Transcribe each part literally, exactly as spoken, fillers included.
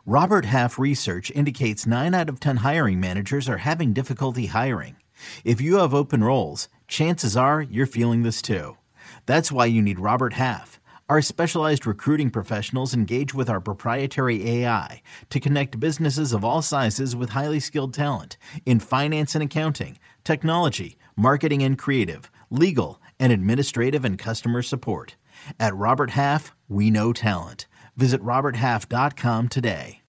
Robert Half research indicates nine out of ten hiring managers are having difficulty hiring. If you have open roles, chances are you're feeling this too. That's why you need Robert Half. Our specialized recruiting professionals engage with our proprietary A I to connect businesses of all sizes with highly skilled talent in finance and accounting, technology, marketing and creative, legal, and administrative and customer support. At Robert Half, we know talent. Visit robert half dot com today.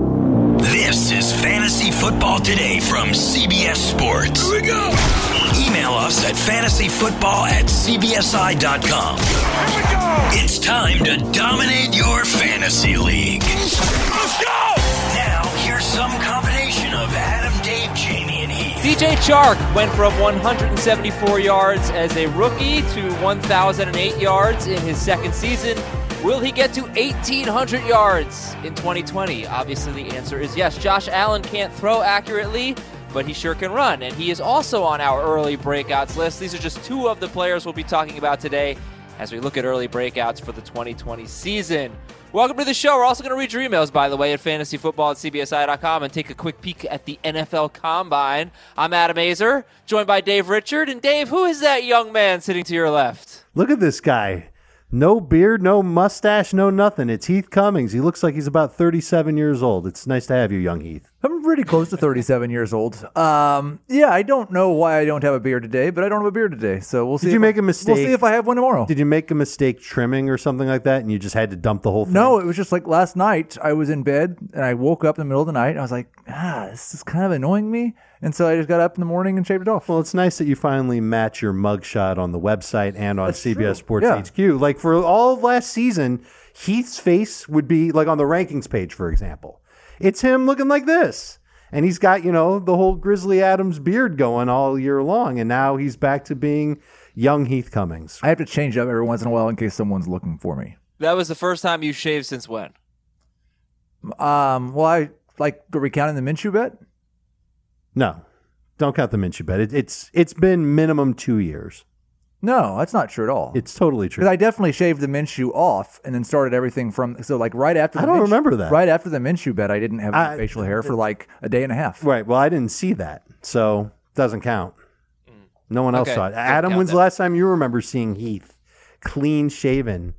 This is Fantasy Football Today from C B S Sports. Here we go! Email us at fantasy football at c b s i dot com. Here we go! It's time to dominate your fantasy league. Let's go! Now, here's some combination of Adam, Dave, Jamie, and Heath. D J Chark went from one hundred seventy-four yards as a rookie to one thousand eight yards in his second season. Will he get to eighteen hundred yards in twenty twenty? Obviously, the answer is yes. Josh Allen can't throw accurately, but he sure can run, and he is also on our early breakouts list. These are just two of the players we'll be talking about today as we look at early breakouts for the twenty twenty season. Welcome to the show. We're also going to read your emails, by the way, at fantasy football at c b s i dot com and take a quick peek at the N F L Combine. I'm Adam Azer, joined by Dave Richard. And Dave, who is that young man sitting to your left? Look at this guy. No beard, no mustache, no nothing. It's Heath Cummings. He looks like he's about thirty-seven years old. It's nice to have you, young Heath. I'm pretty close to thirty-seven years old. Um, yeah, I don't know why I don't have a beard today, but I don't have a beard today. So we'll see. Did you if make I, a mistake? We'll see if I have one tomorrow. Did you make a mistake trimming or something like that, and you just had to dump the whole thing? No, it was just like last night. I was in bed and I woke up in the middle of the night. And I was like, ah, this is kind of annoying me. And so I just got up in the morning and shaved it off. Well, it's nice that you finally match your mugshot on the website and on That's C B S true. Sports Yeah. H Q. Like for all of last season, Heath's face would be like on the rankings page, for example. It's him looking like this. And he's got, you know, the whole Grizzly Adams beard going all year long. And now he's back to being young Heath Cummings. I have to change up every once in a while in case someone's looking for me. That was the first time you shaved since when? Um, well, I like, are we counting the Minshew bet? No, don't count the Minshew bet. It, it's It's been minimum two years. No, that's not true at all. It's totally true. Because I definitely shaved the Minshew off and then started everything from, so like right after the I don't Minshew- remember that. Right after the Minshew bet, I didn't have I- facial hair for like a day and a half. Right. Well, I didn't see that. So doesn't count. No one else Okay, saw it. doesn't Adam, count when's the then. last time you remember seeing Heath clean shaven?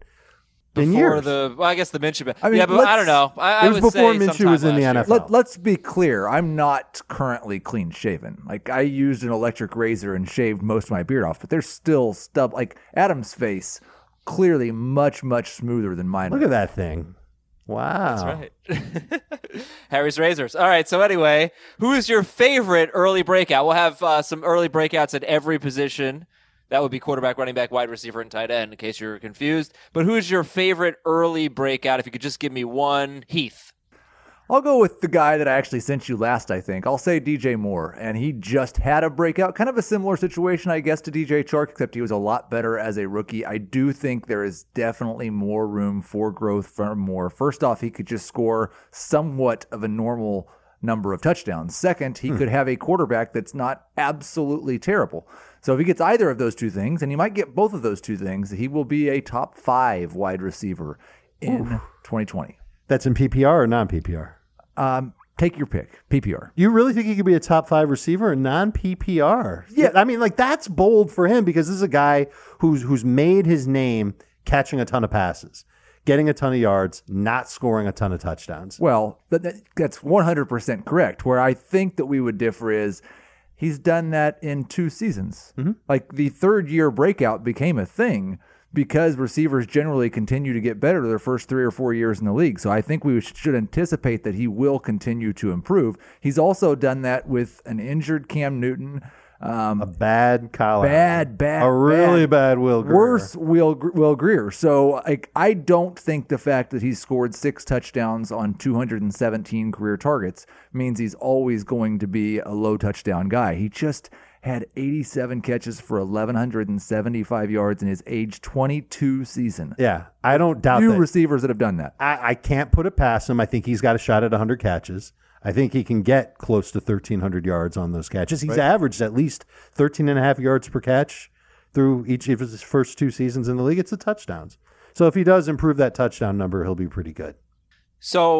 In Before years. the, well, I guess the Minshew bet. I mean, yeah, but let's- I don't know. I, I It was would before say Minshew sometime was in the last N F L. year. Let, let's be clear. I'm not currently clean shaven. Like I used an electric razor and shaved most of my beard off, but there's still stub. Like Adam's face, clearly much much smoother than mine. Look at that thing. Wow. That's right. Harry's Razors. All right. So anyway, who is your favorite early breakout? We'll have uh, some early breakouts at every position. That would be quarterback, running back, wide receiver, and tight end, in case you're confused. But who is your favorite early breakout? If you could just give me one. Heath. I'll go with the guy that I actually sent you last, I think. I'll say D J Moore, and he just had a breakout. Kind of a similar situation, I guess, to D J Chark, except he was a lot better as a rookie. I do think there is definitely more room for growth from Moore. First off, he could just score somewhat of a normal number of touchdowns. Second, he hmm. could have a quarterback that's not absolutely terrible. So if he gets either of those two things, and he might get both of those two things, he will be a top five wide receiver in Ooh. twenty twenty. That's in P P R or non-P P R? Um, take your pick. P P R. You really think he could be a top five receiver in non-P P R? Yeah. I mean, like, that's bold for him because this is a guy who's who's made his name catching a ton of passes, getting a ton of yards, not scoring a ton of touchdowns. Well, that, that, that's one hundred percent correct. Where I think that we would differ is he's done that in two seasons. Mm-hmm. Like, the third year breakout became a thing because receivers generally continue to get better their first three or four years in the league. So I think we should anticipate that he will continue to improve. He's also done that with an injured Cam Newton. Um, a bad Kyle Bad, Allen. bad, A really bad, bad Will Greer. Worse Will, Will Greer. So like, I don't think the fact that he's scored six touchdowns on two hundred seventeen career targets means he's always going to be a low touchdown guy. He just had eighty-seven catches for eleven seventy-five yards in his age twenty-two season. Yeah, I don't doubt Few that. receivers that have done that. I, I can't put it past him. I think he's got a shot at one hundred catches. I think he can get close to thirteen hundred yards on those catches. He's right. averaged at least thirteen and a half yards per catch through each of his first two seasons in the league. It's the touchdowns. So if he does improve that touchdown number, he'll be pretty good. So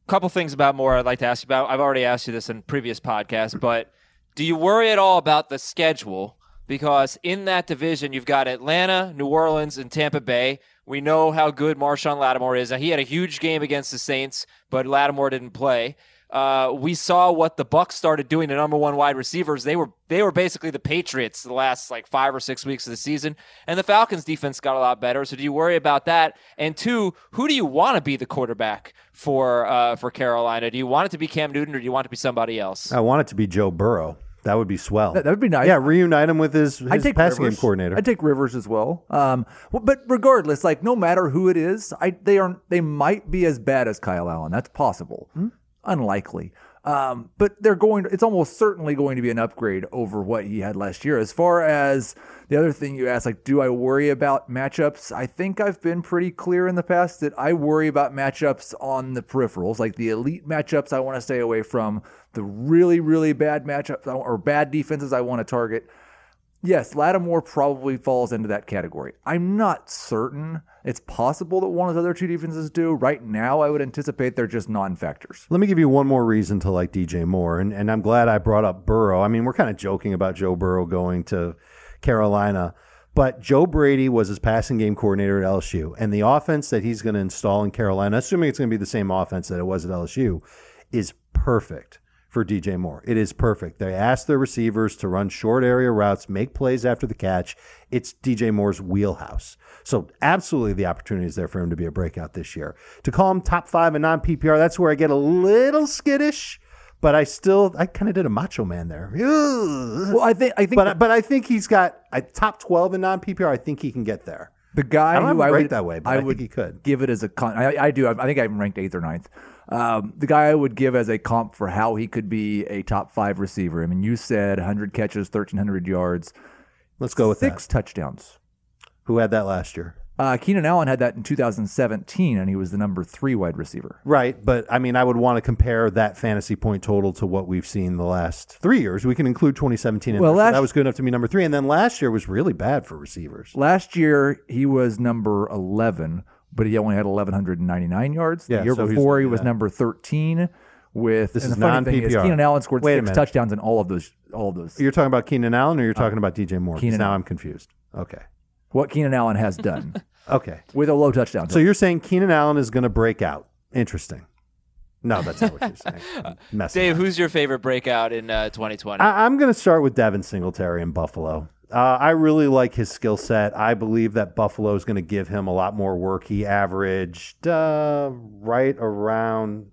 couple things about Moore I'd like to ask you about. I've already asked you this in previous podcasts, but do you worry at all about the schedule? Because in that division, you've got Atlanta, New Orleans, and Tampa Bay. We know how good Marshawn Lattimore is. He had a huge game against the Saints, but Lattimore didn't play. Uh, we saw what the Bucs started doing to number one wide receivers. They were they were basically the Patriots the last like five or six weeks of the season, and the Falcons' defense got a lot better. So do you worry about that? And two, who do you want to be the quarterback for uh, for Carolina? Do you want it to be Cam Newton, or do you want it to be somebody else? I want it to be Joe Burrow. That would be swell. That, that would be nice. Yeah, reunite him with his, his I'd take passing Rivers. game coordinator. I'd take Rivers as well. Um, well, but regardless, like no matter who it is, I they are they might be as bad as Kyle Allen. That's possible. Hmm? Unlikely. Um, but they're going to, it's almost certainly going to be an upgrade over what he had last year. As far as the other thing you asked, like, do I worry about matchups? I think I've been pretty clear in the past that I worry about matchups on the peripherals, like the elite matchups I want to stay away from, the really, really bad matchups or bad defenses I want to target. Yes, Lattimore probably falls into that category. I'm not certain. It's possible that one of the other two defenses do. Right now, I would anticipate they're just non-factors. Let me give you one more reason to like D J Moore, and, and I'm glad I brought up Burrow. I mean, we're kind of joking about Joe Burrow going to Carolina, but Joe Brady was his passing game coordinator at L S U, and the offense that he's going to install in Carolina, assuming it's going to be the same offense that it was at L S U, is perfect for D J Moore. It is perfect. They ask their receivers to run short area routes, make plays after the catch. It's D J Moore's wheelhouse. So absolutely the opportunity is there for him to be a breakout this year. To call him top five in non-P P R, that's where I get a little skittish, but I still, I kind of did a Macho Man there. Well, I think, I think, but, but I think he's got a top twelve in non-P P R. I think he can get there. The guy I don't who have I him ranked would that way, but I, I, would think he could give it as a con. I, I do. I think I'm ranked eighth or ninth. Um, the guy I would give as a comp for how he could be a top five receiver. I mean, you said one hundred catches, thirteen hundred yards. Let's go with six that. touchdowns. Who had that last year? Uh, Keenan Allen had that in two thousand seventeen, and he was the number three wide receiver. Right, but I mean, I would want to compare that fantasy point total to what we've seen the last three years. We can include twenty seventeen in well, there. So last, that was good enough to be number three, and then last year was really bad for receivers. Last year, he was number eleven, but he only had eleven ninety-nine yards. Yeah, the year so before, he yeah. was number thirteen. With This and is the funny thing non-P P R. is, Keenan Allen scored Wait a six minute. touchdowns in all of those. All of those. You're talking about Keenan Allen, or you're talking about D J Moore? 'Cause Keenan now Allen. I'm confused. Okay, What Keenan Allen has done okay. with a low touchdown. So you're saying Keenan Allen is going to break out? Interesting. No, that's not what you're saying. I'm messing Dave, up. who's your favorite breakout in uh, twenty twenty? I, I'm going to start with Devin Singletary in Buffalo. Uh, I really like his skill set. I believe that Buffalo is going to give him a lot more work. He averaged uh, right around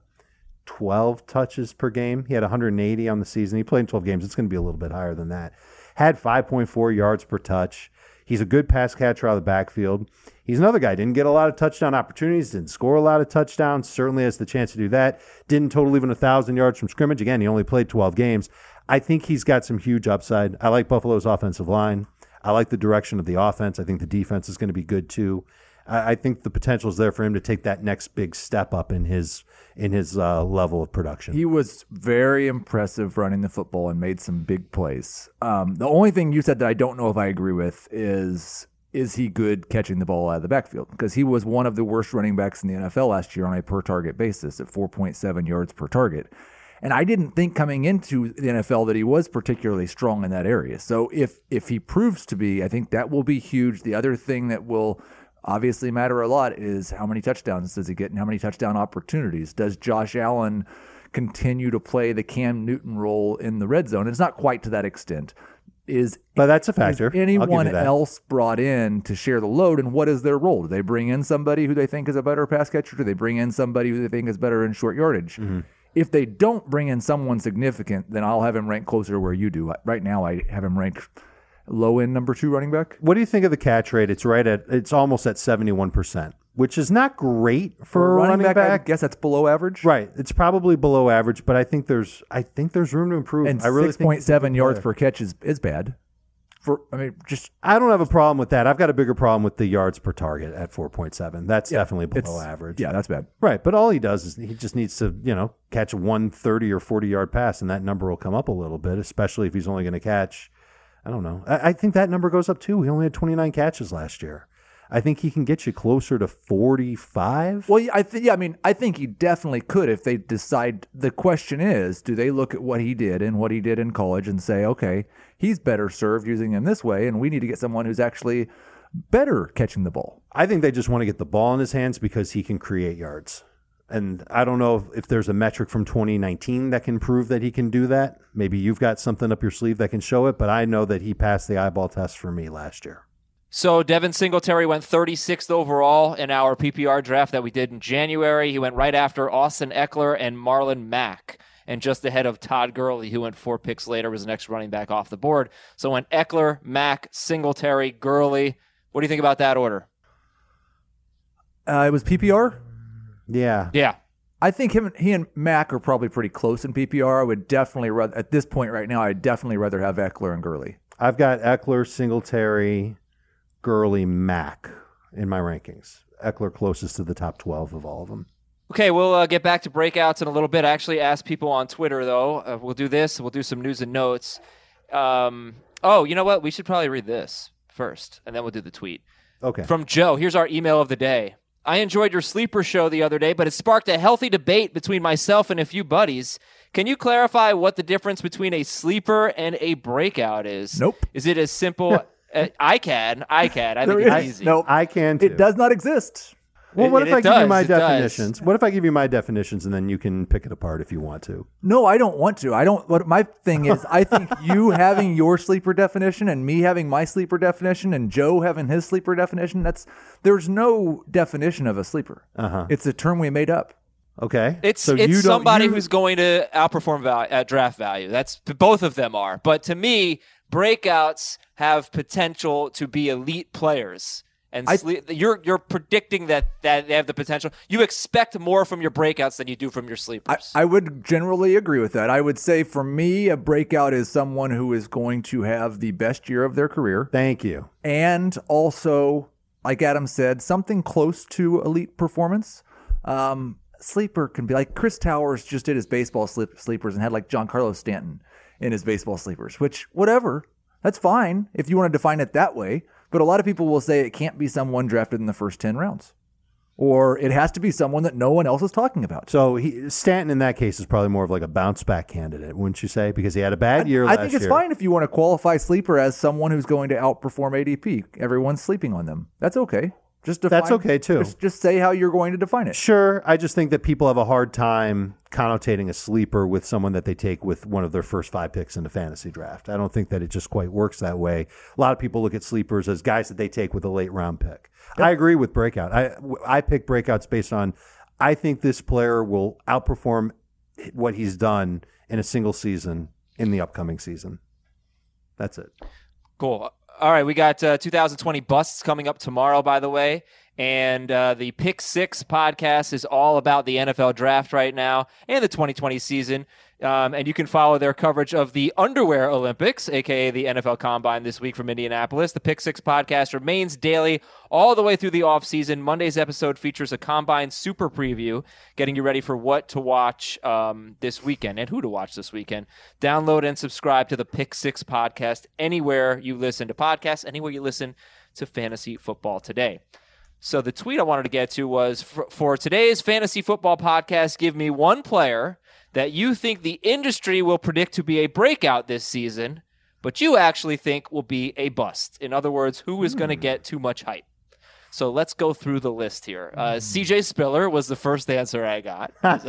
twelve touches per game. He had one hundred eighty on the season. He played in twelve games. It's going to be a little bit higher than that. Had five point four yards per touch. He's a good pass catcher out of the backfield. He's another guy. Didn't get a lot of touchdown opportunities. Didn't score a lot of touchdowns. Certainly has the chance to do that. Didn't total even one thousand yards from scrimmage. Again, he only played twelve games. I think he's got some huge upside. I like Buffalo's offensive line. I like the direction of the offense. I think the defense is going to be good too. I, I think the potential is there for him to take that next big step up in his in his uh, level of production. He was very impressive running the football and made some big plays. Um, the only thing you said that I don't know if I agree with is is he good catching the ball out of the backfield? Because he was one of the worst running backs in the N F L last year on a per target basis at four point seven yards per target. And I didn't think coming into the N F L that he was particularly strong in that area. So if if he proves to be, I think that will be huge. The other thing that will obviously matter a lot is how many touchdowns does he get and how many touchdown opportunities. Does Josh Allen continue to play the Cam Newton role in the red zone? And it's not quite to that extent. Is But that's a factor. Is anyone I'll give you that. else brought in to share the load, and what is their role? Do they bring in somebody who they think is a better pass catcher? Do they bring in somebody who they think is better in short yardage? Mm-hmm. If they don't bring in someone significant, then I'll have him ranked closer to where you do. Right now, I have him ranked low end number two running back. What do you think of the catch rate? It's right at it's almost at seventy-one percent, which is not great for, a running back. I guess that's below average. Right. It's probably below average, but I think there's I think there's room to improve. And I really six point seven think yards per catch is, is bad. For I mean, just I don't have a problem with that. I've got a bigger problem with the yards per target at four point seven. That's yeah, definitely below it's- average. Yeah, that's bad. Right, but all he does is he just needs to, you know, catch a one thirty or forty yard pass, and that number will come up a little bit, especially if he's only going to catch, I don't know. I, I think that number goes up too. He only had twenty-nine catches last year. I think he can get you closer to forty-five. Well, I think yeah, I mean, I think he definitely could if they decide. The question is, do they look at what he did and what he did in college and say, okay, he's better served using him this way, and we need to get someone who's actually better catching the ball. I think they just want to get the ball in his hands because he can create yards. And I don't know if, if there's a metric from twenty nineteen that can prove that he can do that. Maybe you've got something up your sleeve that can show it, but I know that he passed the eyeball test for me last year. So Devin Singletary went thirty-sixth overall in our P P R draft that we did in January. He went right after Austin Eckler and Marlon Mack, and just ahead of Todd Gurley, who went four picks later, was the next running back off the board. So went Eckler, Mack, Singletary, Gurley. What do you think about that order? Uh, it was P P R? Yeah. Yeah. I think him, he and Mack are probably pretty close in P P R. I would definitely rather, at this point right now, I'd definitely rather have Eckler and Gurley. I've got Eckler, Singletary, Gurley, Mack in my rankings. Eckler closest to the top twelve of all of them. Okay, we'll uh, get back to breakouts in a little bit. I actually asked people on Twitter, though. Uh, we'll do this. We'll do some news and notes. Um, oh, you know what? We should probably read this first, and then we'll do the tweet. Okay. From Joe, here's our email of the day. I enjoyed your sleeper show the other day, but it sparked a healthy debate between myself and a few buddies. Can you clarify what the difference between a sleeper and a breakout is? Nope. Is it as simple? uh, I can. I can. I think There it's is- easy. Nope. I can too. It does not exist. Well, what It- if I it give you does, my it does. definitions? What if I give you my definitions and then you can pick it apart if you want to? No, I don't want to. I don't. What my thing is, I think you having your sleeper definition and me having my sleeper definition and Joe having his sleeper definition. That's there's no definition of a sleeper. Uh-huh. It's a term we made up. Okay. It's So it's you don't- somebody you- who's going to outperform val- at draft value. That's both of them are. But to me, breakouts have potential to be elite players. And I- sle- you're you're predicting that, that they have the potential. You expect more from your breakouts than you do from your I, sleepers. I would generally agree with that. I would say for me, a breakout is someone who is going to have the best year of their career. Thank you. And also, like Adam said, something close to elite performance. Um, sleeper can be like Chris Towers just did his baseball sleep, sleepers and had like Giancarlo Stanton in his baseball sleepers, which whatever, that's fine if you want to define it that way. But a lot of people will say it can't be someone drafted in the first ten rounds. Or it has to be someone that no one else is talking about. So he, Stanton in that case is probably more of like a bounce back candidate, wouldn't you say? Because he had a bad year I last think it's year. fine if you want to qualify sleeper as someone who's going to outperform A D P. Everyone's sleeping on them. That's okay. Just define, That's okay, too. Just, just say how you're going to define it. Sure. I just think that people have a hard time connotating a sleeper with someone that they take with one of their first five picks in the fantasy draft. I don't think that it just quite works that way. A lot of people look at sleepers as guys that they take with a late round pick. Yep. I agree with breakout. I, I pick breakouts based on, I think this player will outperform what he's done in a single season in the upcoming season. That's it. Cool. All right, we got uh, two thousand twenty busts coming up tomorrow, by the way. And uh, the Pick Six podcast is all about the N F L draft right now and the twenty twenty season. Um, and you can follow their coverage of the Underwear Olympics, a k a the N F L Combine this week from Indianapolis. The Pick Six podcast remains daily all the way through the offseason. Monday's episode features a Combine super preview, getting you ready for what to watch um, this weekend and who to watch this weekend. Download and subscribe to the Pick Six podcast anywhere you listen to podcasts, anywhere you listen to Fantasy Football Today. So the tweet I wanted to get to was, for, for today's Fantasy Football podcast, give me one player that you think the industry will predict to be a breakout this season, but you actually think will be a bust. In other words, who is going to get too much hype? So let's go through the list here. Uh, C J Spiller was the first answer I got. As,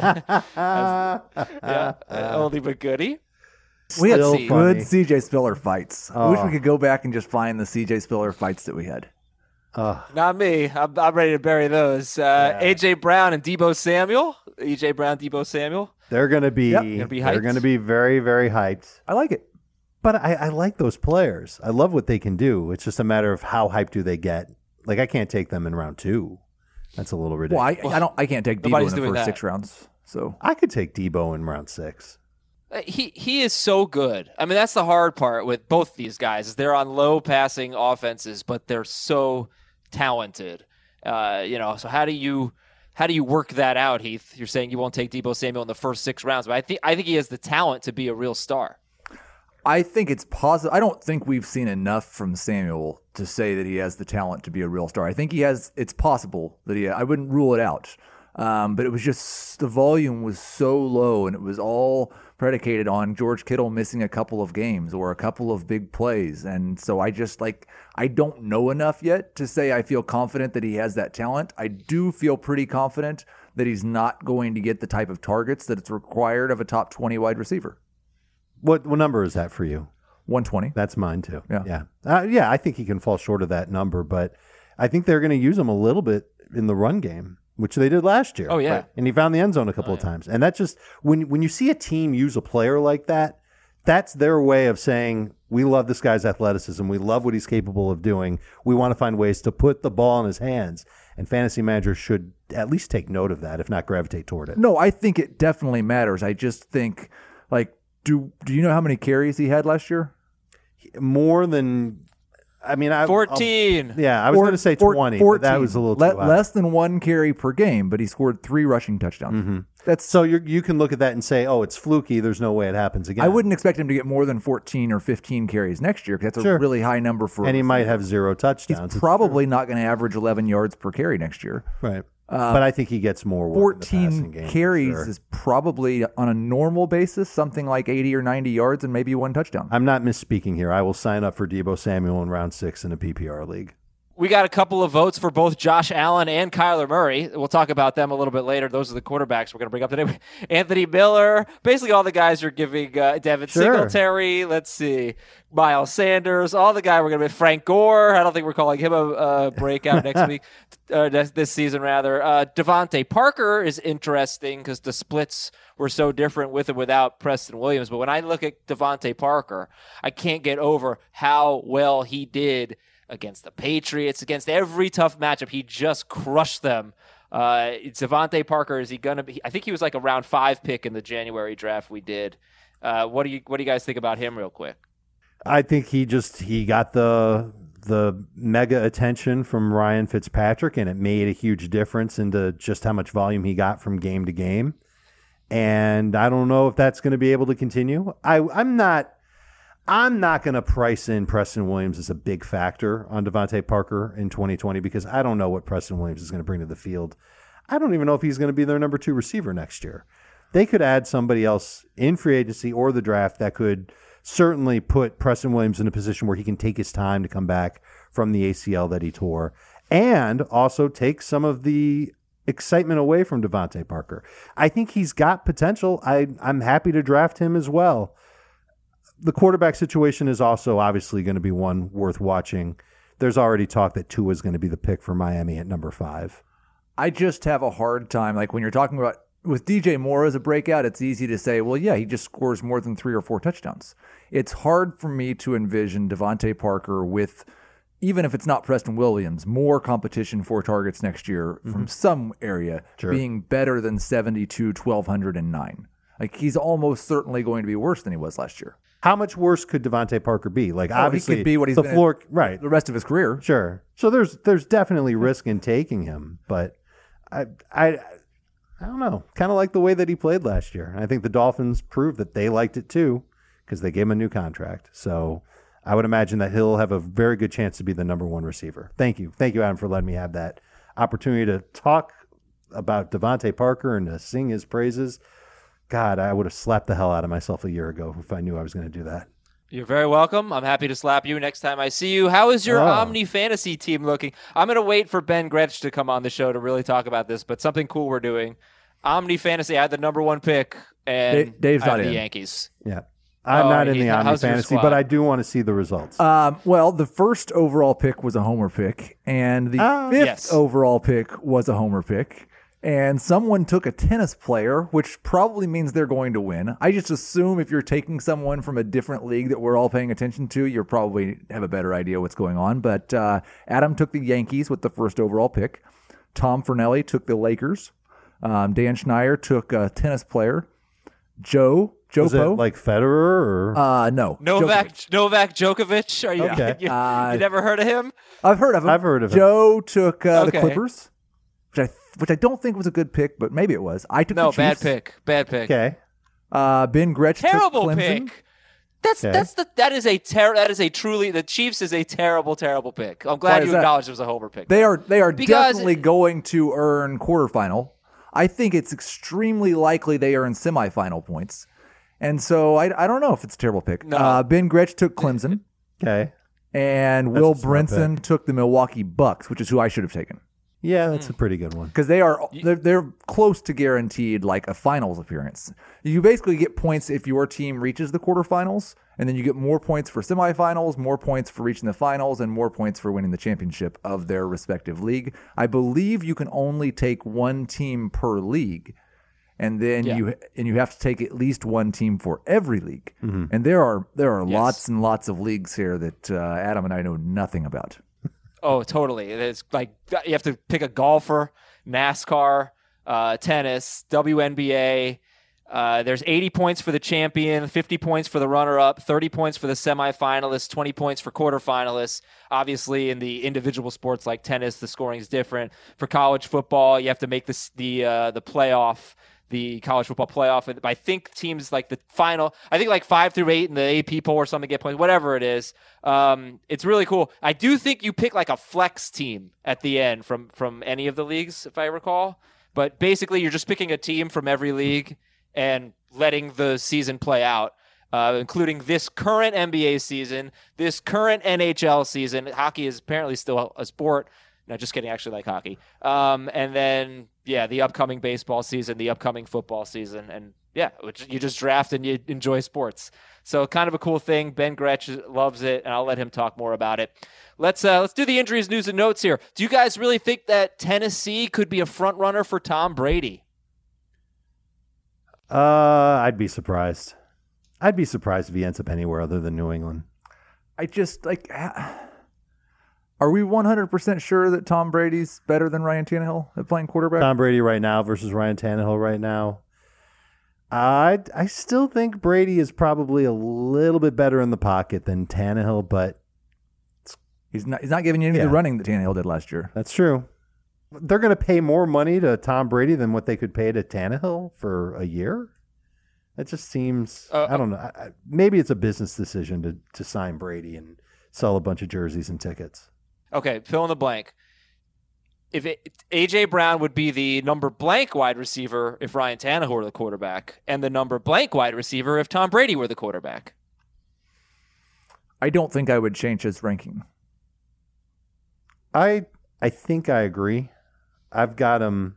yeah, uh, oldie but goodie. We had Still some funny. good C J Spiller fights. I wish Oh. we could go back and just find the C J Spiller fights that we had. Not me. I'm, I'm ready to bury those. Uh, A J Brown and Debo Samuel. A J Brown, Debo Samuel. They're going to be, Yep. Gonna be they're hyped. going to be very, very hyped. I like it. But I, I like those players. I love what they can do. It's just a matter of how hyped do they get. Like, I can't take them in round two. That's a little Well, ridiculous. I, I don't. I can't take Debo in Nobody's the doing first that. six rounds. So I could take Debo in round six. Uh, He he is so good. I mean, that's the hard part with both these guys. Is they're on low passing offenses, but they're so talented. Uh, you know, so how do you how do you work that out, Heath? You're saying you won't take Debo Samuel in the first six rounds, but I think I think he has the talent to be a real star. I think it's possible. I don't think we've seen enough from Samuel to say that he has the talent to be a real star. I think he has. It's possible that he. I wouldn't rule it out. Um, but it was just the volume was so low, and it was all predicated on George Kittle missing a couple of games or a couple of big plays. And so I just like I don't know enough yet to say I feel confident that he has that talent. I do feel pretty confident that he's not going to get the type of targets that it's required of a top twenty wide receiver. What what number is that for you? one twenty. That's mine too. Yeah. Yeah. Uh, yeah, I think he can fall short of that number, but I think they're going to use him a little bit in the run game, which they did last year. Oh, yeah. Right? And he found the end zone a couple Oh, of yeah. times. And that's just when when you see a team use a player like that, that's their way of saying, we love this guy's athleticism. We love what he's capable of doing. We want to find ways to put the ball in his hands. And fantasy managers should at least take note of that, if not gravitate toward it. No, I think it definitely matters. I just think, like, do do you know how many carries he had last year? More than, I mean, I fourteen. I'll- yeah, I was Four- going to say four- twenty, fourteen. but that was a little Le- too high. less than one carry per game, but he scored three rushing touchdowns. That's So you you can look at that and say, oh, it's fluky. There's no way it happens again. I wouldn't expect him to get more than fourteen or fifteen carries next year because that's Sure. a really high number for. And he a might receiver. have zero He's touchdowns. It's probably not going to average eleven yards per carry next year. true. Right. but I think he gets more work in the passing fourteen game, for carries sure. is probably on a normal basis something like eighty or ninety yards and maybe one touchdown. I'm not misspeaking here. I will sign up for Deebo Samuel in round six in a P P R league. We got a couple of votes for both Josh Allen and Kyler Murray. We'll talk about them a little bit later. Those are the quarterbacks we're going to bring up today. Anthony Miller, basically all the guys are giving uh, Devin Sure. Singletary. Let's see, Miles Sanders, all the guy we're going to be Frank Gore. I don't think we're calling him a, a breakout next week, uh, this, this season rather. Uh, Devontae Parker is interesting because the splits were so different with and without Preston Williams. But when I look at Devontae Parker, I can't get over how well he did against the Patriots, against every tough matchup. He just crushed them. Uh, it's Devontae Parker. Is he going to be? I think he was like a round five pick in the January draft we did. Uh, what do you What do you guys think about him, real quick? I think he just he got the the mega attention from Ryan Fitzpatrick, and it made a huge difference into just how much volume he got from game to game. And I don't know if that's going to be able to continue. I, I'm not. I'm not going to price in Preston Williams as a big factor on Devontae Parker in twenty twenty because I don't know what Preston Williams is going to bring to the field. I don't even know if he's going to be their number two receiver next year. They could add somebody else in free agency or the draft that could certainly put Preston Williams in a position where he can take his time to come back from the A C L that he tore and also take some of the excitement away from Devontae Parker. I think he's got potential. I, I'm happy to draft him as well. The quarterback situation is also obviously going to be one worth watching. There's already talk that Tua is going to be the pick for Miami at number five. I just have a hard time. Like when you're talking about with D J Moore as a breakout, it's easy to say, well, yeah, he just scores more than three or four touchdowns. It's hard for me to envision Devontae Parker with, even if it's not Preston Williams, more competition for targets next year mm-hmm. from some area Sure. being better than seventy-two, twelve oh nine. Like he's almost certainly going to be worse than he was last year. How much worse could Devontae Parker be? Like Oh, obviously, he could be what he's the been floor, at right? the rest of his career. Sure. So there's there's definitely risk in taking him, but I I I don't know. Kind of like the way that he played last year. I think the Dolphins proved that they liked it too because they gave him a new contract. So I would imagine that he'll have a very good chance to be the number one receiver. Thank you, thank you, Adam, for letting me have that opportunity to talk about Devontae Parker and to sing his praises. God, I would have slapped the hell out of myself a year ago if I knew I was going to do that. You're very welcome. I'm happy to slap you next time I see you. How is your Oh. Omni Fantasy team looking? I'm going to wait for Ben Gretsch to come on the show to really talk about this, but something cool we're doing. Omni Fantasy, I had the number one pick, and Dave- Dave's I have not the in. Yankees. Yeah. I'm Oh, not in he's the not- Omni how's your Fantasy, squad? but I do want to see the results. Um, well, the first overall pick was a homer pick, and the Ah. fifth Yes. overall pick was a homer pick. And someone took a tennis player, which probably means they're going to win. I just assume if you're taking someone from a different league that we're all paying attention to, you're probably have a better idea what's going on. But uh, Adam took the Yankees with the first overall pick. Tom Fernelli took the Lakers. Um, Dan Schneier took a tennis player. Joe Was it Jopo. like Federer or? uh, no. Novak Djokovic. Novak Djokovic. Are you, Okay. you, Uh, you never heard of him? I've heard of him. I've heard of him. Joe took uh, the Okay. Clippers, which I which I don't think was a good pick, but maybe it was. I took No, the bad Chiefs. pick. Bad pick. Okay. Uh, Ben Gretsch Terrible took Clemson. pick. That's Okay. that's the that is a ter- that is a truly the Chiefs is a terrible terrible pick. I'm Why glad is you that? acknowledged it was a homer pick. They are they are Because- definitely going to earn quarterfinal. I think it's extremely likely they earn semifinal points. And so I, I don't know if it's a terrible pick. No. Uh, Ben Gretsch took Clemson, Okay. and That's Will a smart Brinson took the Milwaukee Bucks, which is who I should have taken. Yeah, that's a pretty good one. Because they are they're, they're close to guaranteed like a finals appearance. You basically get points if your team reaches the quarterfinals, and then you get more points for semifinals, more points for reaching the finals, and more points for winning the championship of their respective league. I believe you can only take one team per league, and then Yeah. you and you have to take at least one team for every league. Mm-hmm. And there are there are Yes. lots and lots of leagues here that uh, Adam and I know nothing about. Oh, totally. It's like you have to pick a golfer, NASCAR, uh, tennis, W N B A. Uh, there's eighty points for the champion, fifty points for the runner-up, thirty points for the semifinalists, twenty points for quarterfinalists. Obviously, in the individual sports like tennis, the scoring is different. For college football, you have to make this, the uh, the playoff, the college football playoff. And I think teams like the final, I think like five through eight in the A P poll or something get points, whatever it is. Um, it's really cool. I do think you pick like a flex team at the end from from any of the leagues, if I recall. But basically, you're just picking a team from every league and letting the season play out, uh, including this current N B A season, this current N H L season. Hockey is apparently still a sport. No, just kidding. I actually like hockey. Um, and then, yeah, the upcoming baseball season, the upcoming football season. And, yeah, which you just draft and you enjoy sports. So kind of a cool thing. Ben Gretsch loves it, and I'll let him talk more about it. Let's uh, let's do the injuries, news, and notes here. Do you guys really think that Tennessee could be a front runner for Tom Brady? Uh, I'd be surprised. I'd be surprised if he ends up anywhere other than New England. I just like. Are we one hundred percent sure that Tom Brady's better than Ryan Tannehill at playing quarterback? Tom Brady right now versus Ryan Tannehill right now. I I still think Brady is probably a little bit better in the pocket than Tannehill, but He's not. He's not giving you any Yeah. of the running that Tannehill did last year. that's true. They're going to pay more money to Tom Brady than what they could pay to Tannehill for a year. That just seems. Uh, I don't know. I, I- maybe it's a business decision to to sign Brady and sell a bunch of jerseys and tickets. Okay, fill in the blank. If it, A J Brown would be the number blank wide receiver if Ryan Tannehill were the quarterback, and the number blank wide receiver if Tom Brady were the quarterback. I don't think I would change his ranking. I I think I agree. I've got him.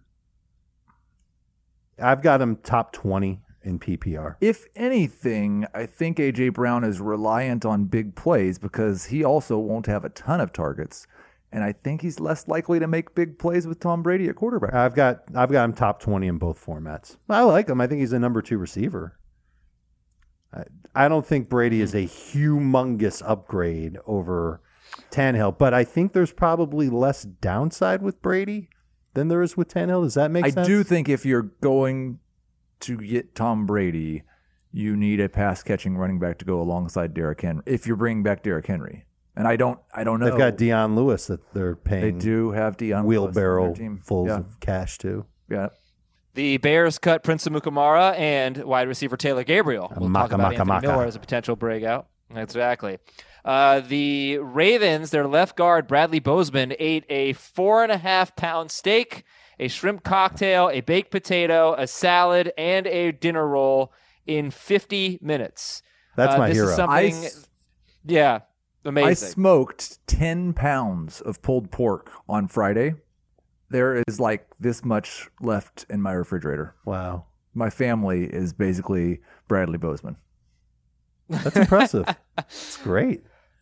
I've got him top twenty in P P R. If anything, I think A J Brown is reliant on big plays because he also won't have a ton of targets, and I think he's less likely to make big plays with Tom Brady at quarterback. I've got I've got him top twenty in both formats. I like him. I think he's a number two receiver. I, I don't think Brady is a humongous upgrade over Tannehill, but I think there's probably less downside with Brady than there is with Tannehill. Does that make I sense? do think if you're going to get Tom Brady, you need a pass catching running back to go alongside Derrick Henry. If you're bringing back Derrick Henry, and I don't, I don't know. They've got Deion Lewis that they're They paying do have Deion Lewis on wheelbarrow their team. fulls Yeah. of cash too. Yeah. The Bears cut Prince Amukamara and wide receiver Taylor Gabriel. We'll Maka, talk about maka, Anthony maka. Miller as a potential breakout. Exactly. Uh, the Ravens, their left guard, Bradley Bozeman, ate a four and a half pound steak, a shrimp cocktail, a baked potato, a salad, and a dinner roll in fifty minutes. That's Uh, my this hero. Is I something, s- yeah, I amazing. smoked ten pounds of pulled pork on Friday. There is like this much left in my refrigerator. Wow, My family is basically Bradley Bozeman. that's impressive. It's great.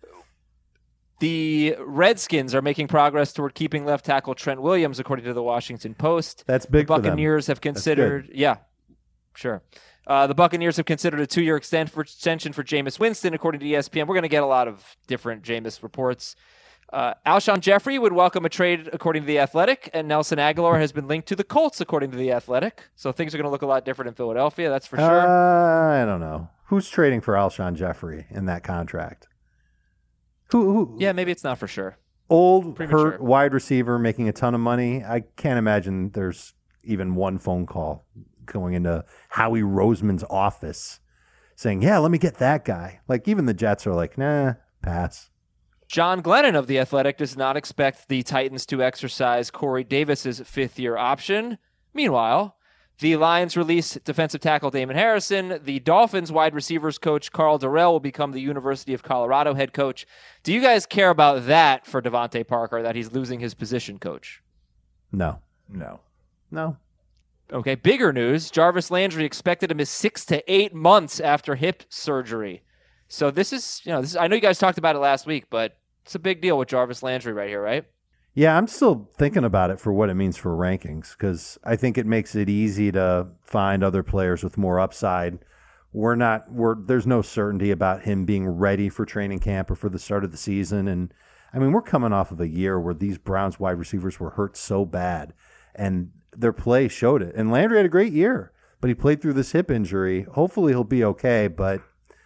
The Redskins are making progress toward keeping left tackle Trent Williams, according to the Washington Post. That's big The for them. Buccaneers have considered, yeah, sure. Uh, the Buccaneers have considered a two-year extent for, extension for Jameis Winston, according to E S P N. We're going to get a lot of different Jameis reports. Uh, Alshon Jeffrey would welcome a trade, according to The Athletic, and Nelson Aguilar has been linked to the Colts, according to The Athletic. So things are going to look a lot different in Philadelphia, that's for sure. Uh, I don't know. Who's trading for Alshon Jeffrey in that contract? Who? who Yeah, maybe it's not for sure. Old, Premature. hurt wide receiver making a ton of money. I can't imagine there's even one phone call going into Howie Roseman's office saying, yeah, let me get that guy. Like even the Jets are like, nah, pass. John Glennon of The Athletic does not expect the Titans to exercise Corey Davis's fifth-year option. Meanwhile, the Lions release defensive tackle Damon Harrison. The Dolphins wide receivers coach Carl Durrell will become the University of Colorado head coach. Do you guys care about that for Devontae Parker, that he's losing his position coach? No. No. No. Okay, bigger news. Jarvis Landry expected to miss six to eight months after hip surgery. So this is, you know, this is, I know you guys talked about it last week, but it's a big deal with Jarvis Landry right here, right? Yeah, I'm still thinking about it for what it means for rankings because I think it makes it easy to find other players with more upside. We're not, we're there's no certainty about him being ready for training camp or for the start of the season. And I mean, we're coming off of a year where these Browns wide receivers were hurt so bad and their play showed it. And Landry had a great year, but he played through this hip injury. Hopefully he'll be okay, but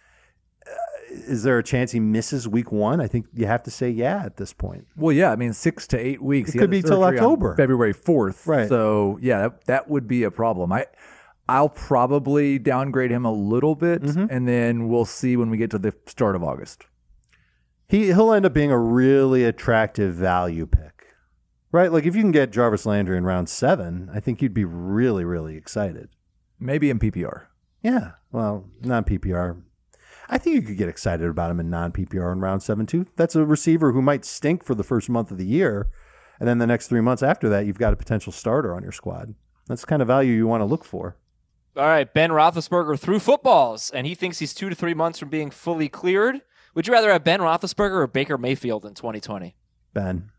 is there a chance he misses week one? I think you have to say yeah at this point. Well, yeah. I mean, six to eight weeks. It He could had be the till surgery on October. February fourth. Right. So, yeah, that, that would be a problem. I, I'll probably downgrade him a little bit, Mm-hmm. and then we'll see when we get to the start of August. He, he'll end up being a really attractive value pick, right? Like if you can get Jarvis Landry in round seven, I think you'd be really, really excited. Maybe in P P R. Yeah, well, non-P P R. I think you could get excited about him in non-P P R in round seven, too. That's a receiver who might stink for the first month of the year, and then the next three months after that, you've got a potential starter on your squad. That's the kind of value you want to look for. All right, Ben Roethlisberger threw footballs, and he thinks he's two to three months from being fully cleared. Would you rather have Ben Roethlisberger or Baker Mayfield in twenty twenty? Ben.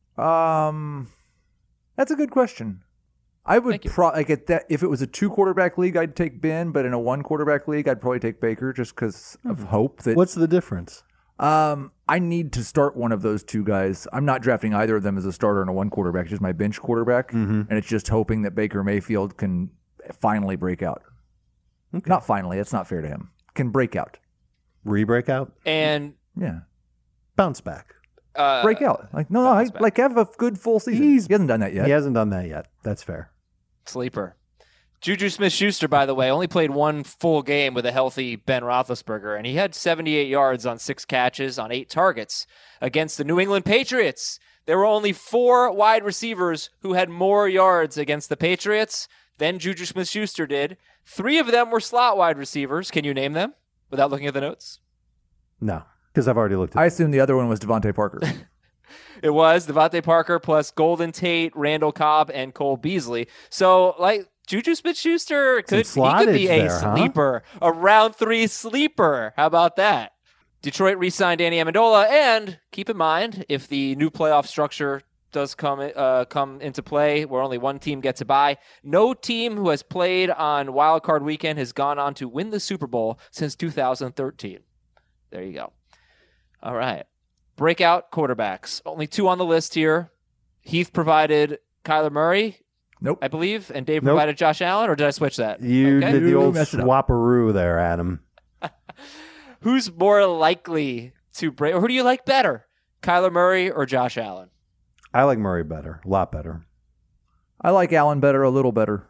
Um, that's a good question. I would Thank you. pro- like at that if it was a two quarterback league, I'd take Ben, but in a one quarterback league, I'd probably take Baker just because of hope that. What's the difference? Um, I need to start one of those two guys. I'm not drafting either of them as a starter in a one quarterback. It's just my bench quarterback, Mm-hmm. and it's just hoping that Baker Mayfield can finally break out. Okay. Not finally. That's not fair to him. Can break out. Re-breakout? And Yeah, Bounce back. uh, break out. Like no, no I, bounce back. like have a good full season. He's- he hasn't done that yet. He hasn't done that yet. That's fair. sleeper. Juju Smith-Schuster, by the way, only played one full game with a healthy Ben Roethlisberger, and he had seventy-eight yards on six catches on eight targets against the New England Patriots. There were only four wide receivers who had more yards against the Patriots than Juju Smith-Schuster did. Three of them were slot wide receivers. Can you name them without looking at the notes? No, because I've already looked at I assume the other one was Devontae Parker. It was Devontae Parker plus Golden Tate, Randall Cobb, and Cole Beasley. So, like, Juju Smith-Schuster could, he could be slottage a there, huh? sleeper, a round three sleeper. How about that? Detroit re-signed Danny Amendola, and keep in mind, if the new playoff structure does come uh, come into play, where only one team gets a bye, no team who has played on Wild Card Weekend has gone on to win the Super Bowl since two thousand thirteen. There you go. All right. Breakout quarterbacks. Only two on the list here. Heath provided Kyler Murray, Nope. I believe, and Dave Nope. provided Josh Allen, or did I switch that? You Okay. did the You old messed it up. swapperoo there, Adam. Who's more likely to break, or who do you like better, Kyler Murray or Josh Allen? I like Murray better, a lot better. I like Allen better, a little better.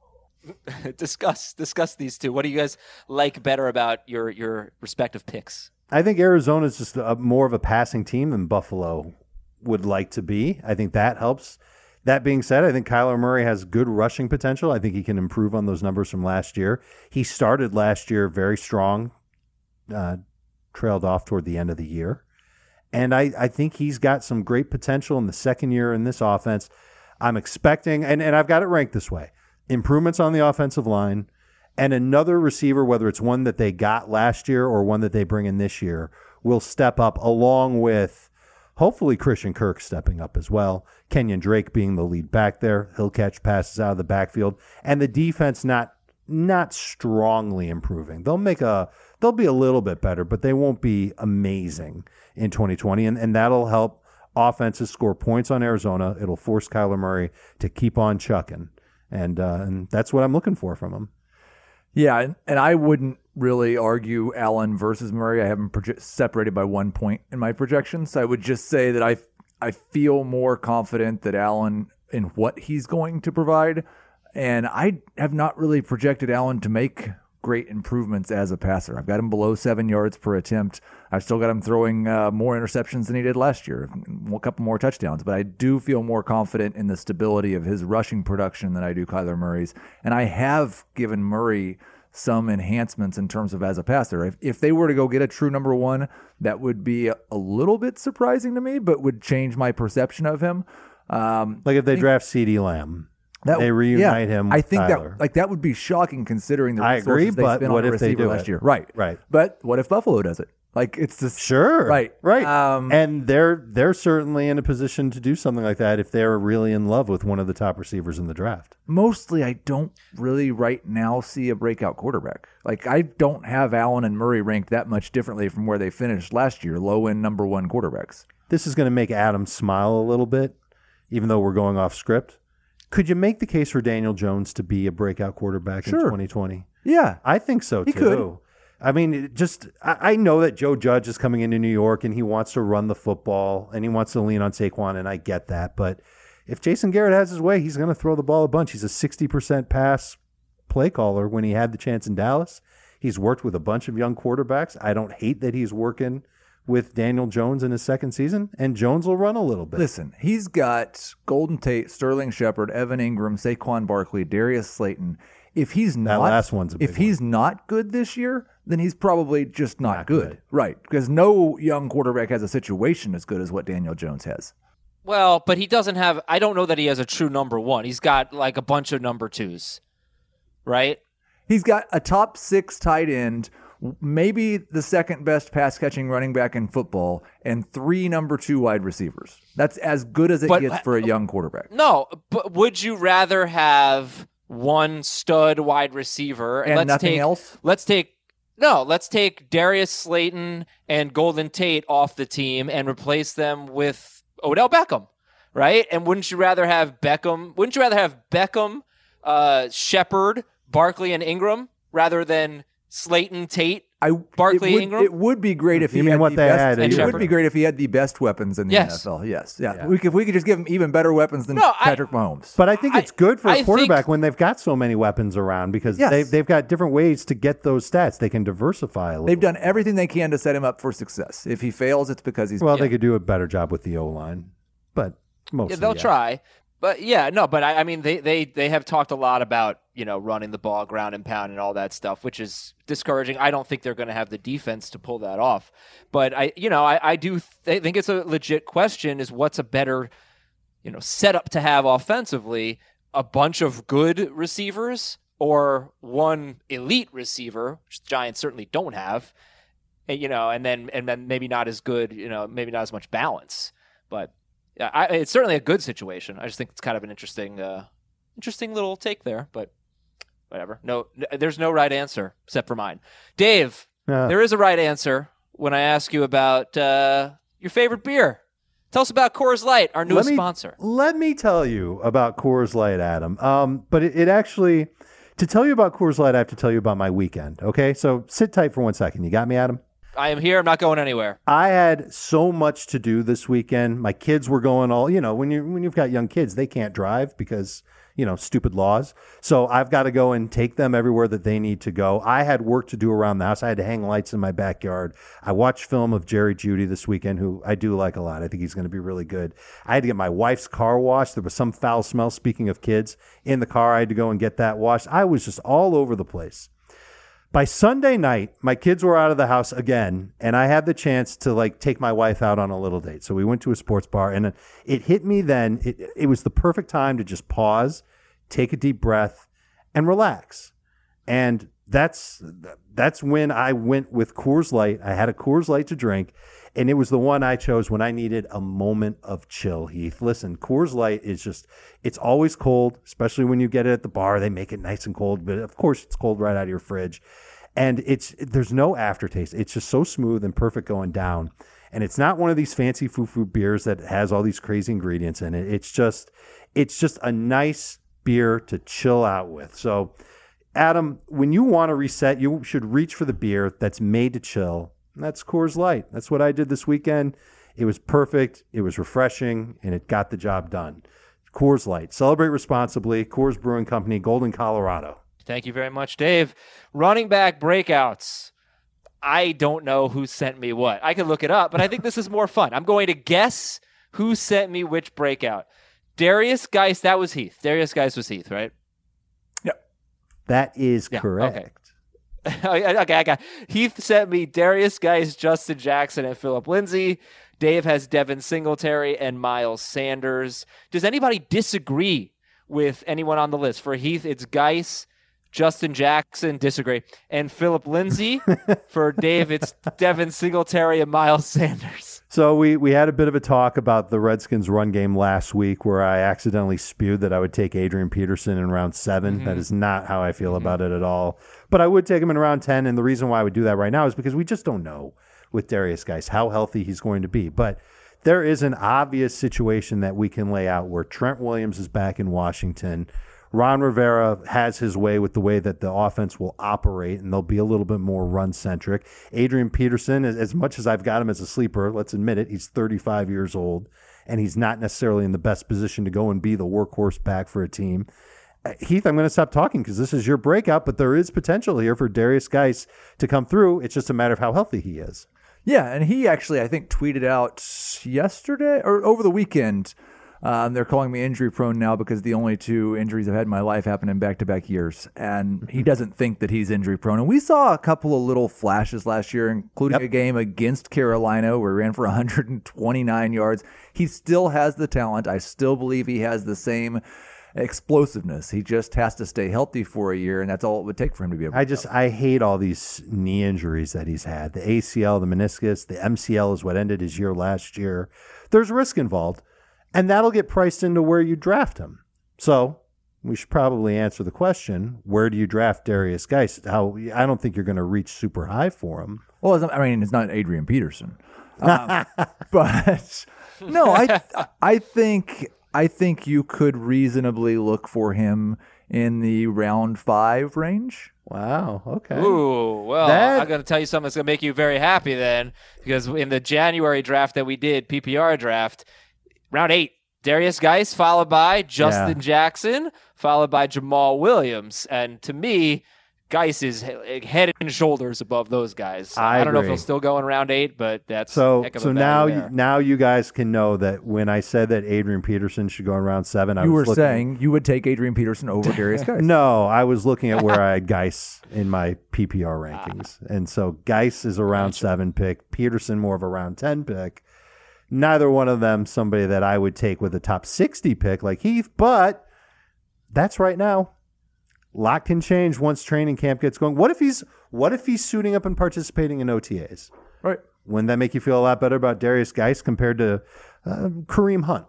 discuss discuss these two. What do you guys like better about your your respective picks? I think Arizona's just a, more of a passing team than Buffalo would like to be. I think that helps. That being said, I think Kyler Murray has good rushing potential. I think he can improve on those numbers from last year. He started last year very strong, uh, trailed off toward the end of the year. And I, I think he's got some great potential in the second year in this offense. I'm expecting, and, and I've got it ranked this way, improvements on the offensive line, and another receiver, whether it's one that they got last year or one that they bring in this year, will step up along with hopefully Christian Kirk stepping up as well. Kenyon Drake being the lead back there. He'll catch passes out of the backfield. And the defense not not strongly improving. They'll make a they'll be a little bit better, but they won't be amazing in twenty twenty. And, and that'll help offenses score points on Arizona. It'll force Kyler Murray to keep on chucking. And uh, and that's what I'm looking for from him. Yeah, and, and I wouldn't really argue Allen versus Murray. I have them proje- separated by one point in my projections. I would just say that I I feel more confident that Allen in what he's going to provide, and I have not really projected Allen to make great improvements as a passer. I've got him below seven yards per attempt. I've still got him throwing uh, more interceptions than he did last year, a couple more touchdowns. But I do feel more confident in the stability of his rushing production than I do Kyler Murray's. And I have given Murray some enhancements in terms of as a passer. If, if they were to go get a true number one, that would be a, a little bit surprising to me, but would change my perception of him. Um, Like if they I think draft CeeDee Lamb. that, They reunite yeah, him I with think Kyler. that like that would be shocking considering the I resources agree, they but spent what on a if they receiver do last it? year. Right. Right. But what if Buffalo does it? Like it's just Sure. Right. Right. Um, and they're they're certainly in a position to do something like that if they're really in love with one of the top receivers in the draft. Mostly, I don't really right now see a breakout quarterback. Like I don't have Allen and Murray ranked that much differently from where they finished last year, low end number one quarterbacks. This is going to make Adam smile a little bit, even though we're going off script. Could you make the case for Daniel Jones to be a breakout quarterback Sure. in twenty twenty? Yeah. I think so, He too. could. I mean, it just I, I know that Joe Judge is coming into New York and he wants to run the football and he wants to lean on Saquon, and I get that. But if Jason Garrett has his way, he's going to throw the ball a bunch. He's a sixty percent pass play caller when he had the chance in Dallas. He's worked with a bunch of young quarterbacks. I don't hate that he's working with Daniel Jones in his second season, and Jones will run a little bit. Listen, he's got Golden Tate, Sterling Shepard, Evan Ingram, Saquon Barkley, Darius Slayton. If he's not, last one's a big if he's not good this year, then he's probably just not, good. Right? Because no young quarterback has a situation as good as what Daniel Jones has. Well, but he doesn't have. I don't know that he has a true number one. He's got like a bunch of number twos, right? He's got a top six tight end, maybe the second best pass catching running back in football, and three number two wide receivers. That's as good as it But- gets for a young quarterback. No, but would you rather have one stud wide receiver And let's nothing take, else? Let's take no. Let's take Darius Slayton and Golden Tate off the team and replace them with Odell Beckham, right? And wouldn't you rather have Beckham? Wouldn't you rather have Beckham, uh, Shepard, Barkley, and Ingram rather than Slayton, Tate, I, Barkley, it would, Ingram? It would be great if You he mean had what the they best. had at It would Shepard? be great if he had the best weapons in the Yes. N F L. Yes, yeah. Yeah. We could, if we could just give him even better weapons than No, I- Patrick Mahomes. But I think I- it's good for I a quarterback think- when they've got so many weapons around because Yes. they've, they've got different ways to get those stats. They can diversify a little. They've done everything they can to set him up for success. If he fails, it's because he's Well, Yeah. they could do a better job with the O-line, but mostly, Yeah, they'll yeah. try. But yeah, no, but I, I mean, they, they, they have talked a lot about, you know, running the ball, ground and pound and all that stuff, which is discouraging. I don't think they're going to have the defense to pull that off. But I, you know, I, I do th- think it's a legit question is what's a better, you know, setup to have offensively, a bunch of good receivers or one elite receiver, which the Giants certainly don't have, and, you know, and then, and then maybe not as good, you know, maybe not as much balance, but yeah, I, it's certainly a good situation. I just think it's kind of an interesting, uh, interesting little take there. But whatever. No, n- there's no right answer except for mine. Dave, Yeah. there is a right answer when I ask you about uh, your favorite beer. Tell us about Coors Light, our newest let me, sponsor. Let me tell you about Coors Light, Adam. Um, but it, it actually, to tell you about Coors Light, I have to tell you about my weekend. Okay, so sit tight for one second. You got me, Adam? I am here. I'm not going anywhere. I had so much to do this weekend. My kids were going all, you know, when you when you've got young kids, they can't drive because, you know, stupid laws. So I've got to go and take them everywhere that they need to go. I had work to do around the house. I had to hang lights in my backyard. I watched film of Jerry Jeudy this weekend, who I do like a lot. I think he's going to be really good. I had to get my wife's car washed. There was some foul smell, speaking of kids, in the car. I had to go and get that washed. I was just all over the place. By Sunday night, my kids were out of the house again, and I had the chance to like take my wife out on a little date. So we went to a sports bar, and it hit me then. It, it was the perfect time to just pause, take a deep breath, and relax. And that's that's when I went with Coors Light. I had a Coors Light to drink, and it was the one I chose when I needed a moment of chill, Heath. Listen, Coors Light is just, it's always cold, especially when you get it at the bar. They make it nice and cold, but of course it's cold right out of your fridge. And it's there's no aftertaste. It's just so smooth and perfect going down. And it's not one of these fancy foo-foo beers that has all these crazy ingredients in it. It's just it's just a nice beer to chill out with. So, Adam, when you want to reset, you should reach for the beer that's made to chill. And that's Coors Light. That's what I did this weekend. It was perfect. It was refreshing, and it got the job done. Coors Light. Celebrate responsibly. Coors Brewing Company, Golden, Colorado. Thank you very much, Dave. Running back breakouts. I don't know who sent me what. I can look it up, but I think this is more fun. I'm going to guess who sent me which breakout. Darius Geis, that was Heath. Darius Geis was Heath, right? Yep. That is Yeah, correct. Okay. okay, I got Heath sent me Darius Geis, Justin Jackson, and Philip Lindsay. Dave has Devin Singletary and Miles Sanders. Does anybody disagree with anyone on the list? For Heath, it's Geis, Justin Jackson, disagree, and Philip Lindsay. For Dave, it's Devin Singletary and Miles Sanders. So we, we had a bit of a talk about the Redskins run game last week where I accidentally spewed that I would take Adrian Peterson in round seven. Mm-hmm. That is not how I feel mm-hmm. about it at all. But I would take him in round ten, and the reason why I would do that right now is because we just don't know with Darius Geis how healthy he's going to be. But there is an obvious situation that we can lay out where Trent Williams is back in Washington. Ron Rivera has his way with the way that the offense will operate, and they'll be a little bit more run-centric. Adrian Peterson, as much as I've got him as a sleeper, let's admit it, he's thirty-five years old, and he's not necessarily in the best position to go and be the workhorse back for a team. Heath, I'm going to stop talking because this is your breakout, but there is potential here for Darius Geis to come through. It's just a matter of how healthy he is. Yeah, and he actually, I think, tweeted out yesterday or over the weekend. Um, they're calling me injury prone now because the only two injuries I've had in my life happened in back-to-back years. And he doesn't think that he's injury prone. And we saw a couple of little flashes last year, including yep. a game against Carolina where he ran for one hundred twenty-nine yards. He still has the talent. I still believe he has the same explosiveness. He just has to stay healthy for a year, and that's all it would take for him to be able to I just, I hate all these knee injuries that he's had. The A C L, the meniscus, the M C L is what ended his year last year. There's risk involved. And that'll get priced into where you draft him. So we should probably answer the question, where do you draft Darius Geis? How I don't think you're going to reach super high for him. Well, I mean, it's not Adrian Peterson. Um, but no, I I think I think you could reasonably look for him in the round five range. Wow, okay. Ooh, well, that... I'm going to tell you something that's going to make you very happy then, because in the January draft that we did, P P R draft, round eight, Darius Geis, followed by Justin yeah. Jackson, followed by Jamal Williams. And to me, Geis is head and shoulders above those guys. I, I don't agree. know if he'll still go in round eight, but that's so. Heck of so a now, there. you, now you guys can know that when I said that Adrian Peterson should go in round seven, I you was were looking, saying you would take Adrian Peterson over Darius Geis. No, I was looking at where I had Geis in my P P R rankings, and so Geis is a round gotcha. seven pick. Peterson more of a round ten pick. Neither one of them somebody that I would take with a top sixty pick like Heath, but that's right now. Lot can change once training camp gets going. What if he's what if he's suiting up and participating in O T As? Right. Wouldn't that make you feel a lot better about Darius Geis compared to uh, Kareem Hunt?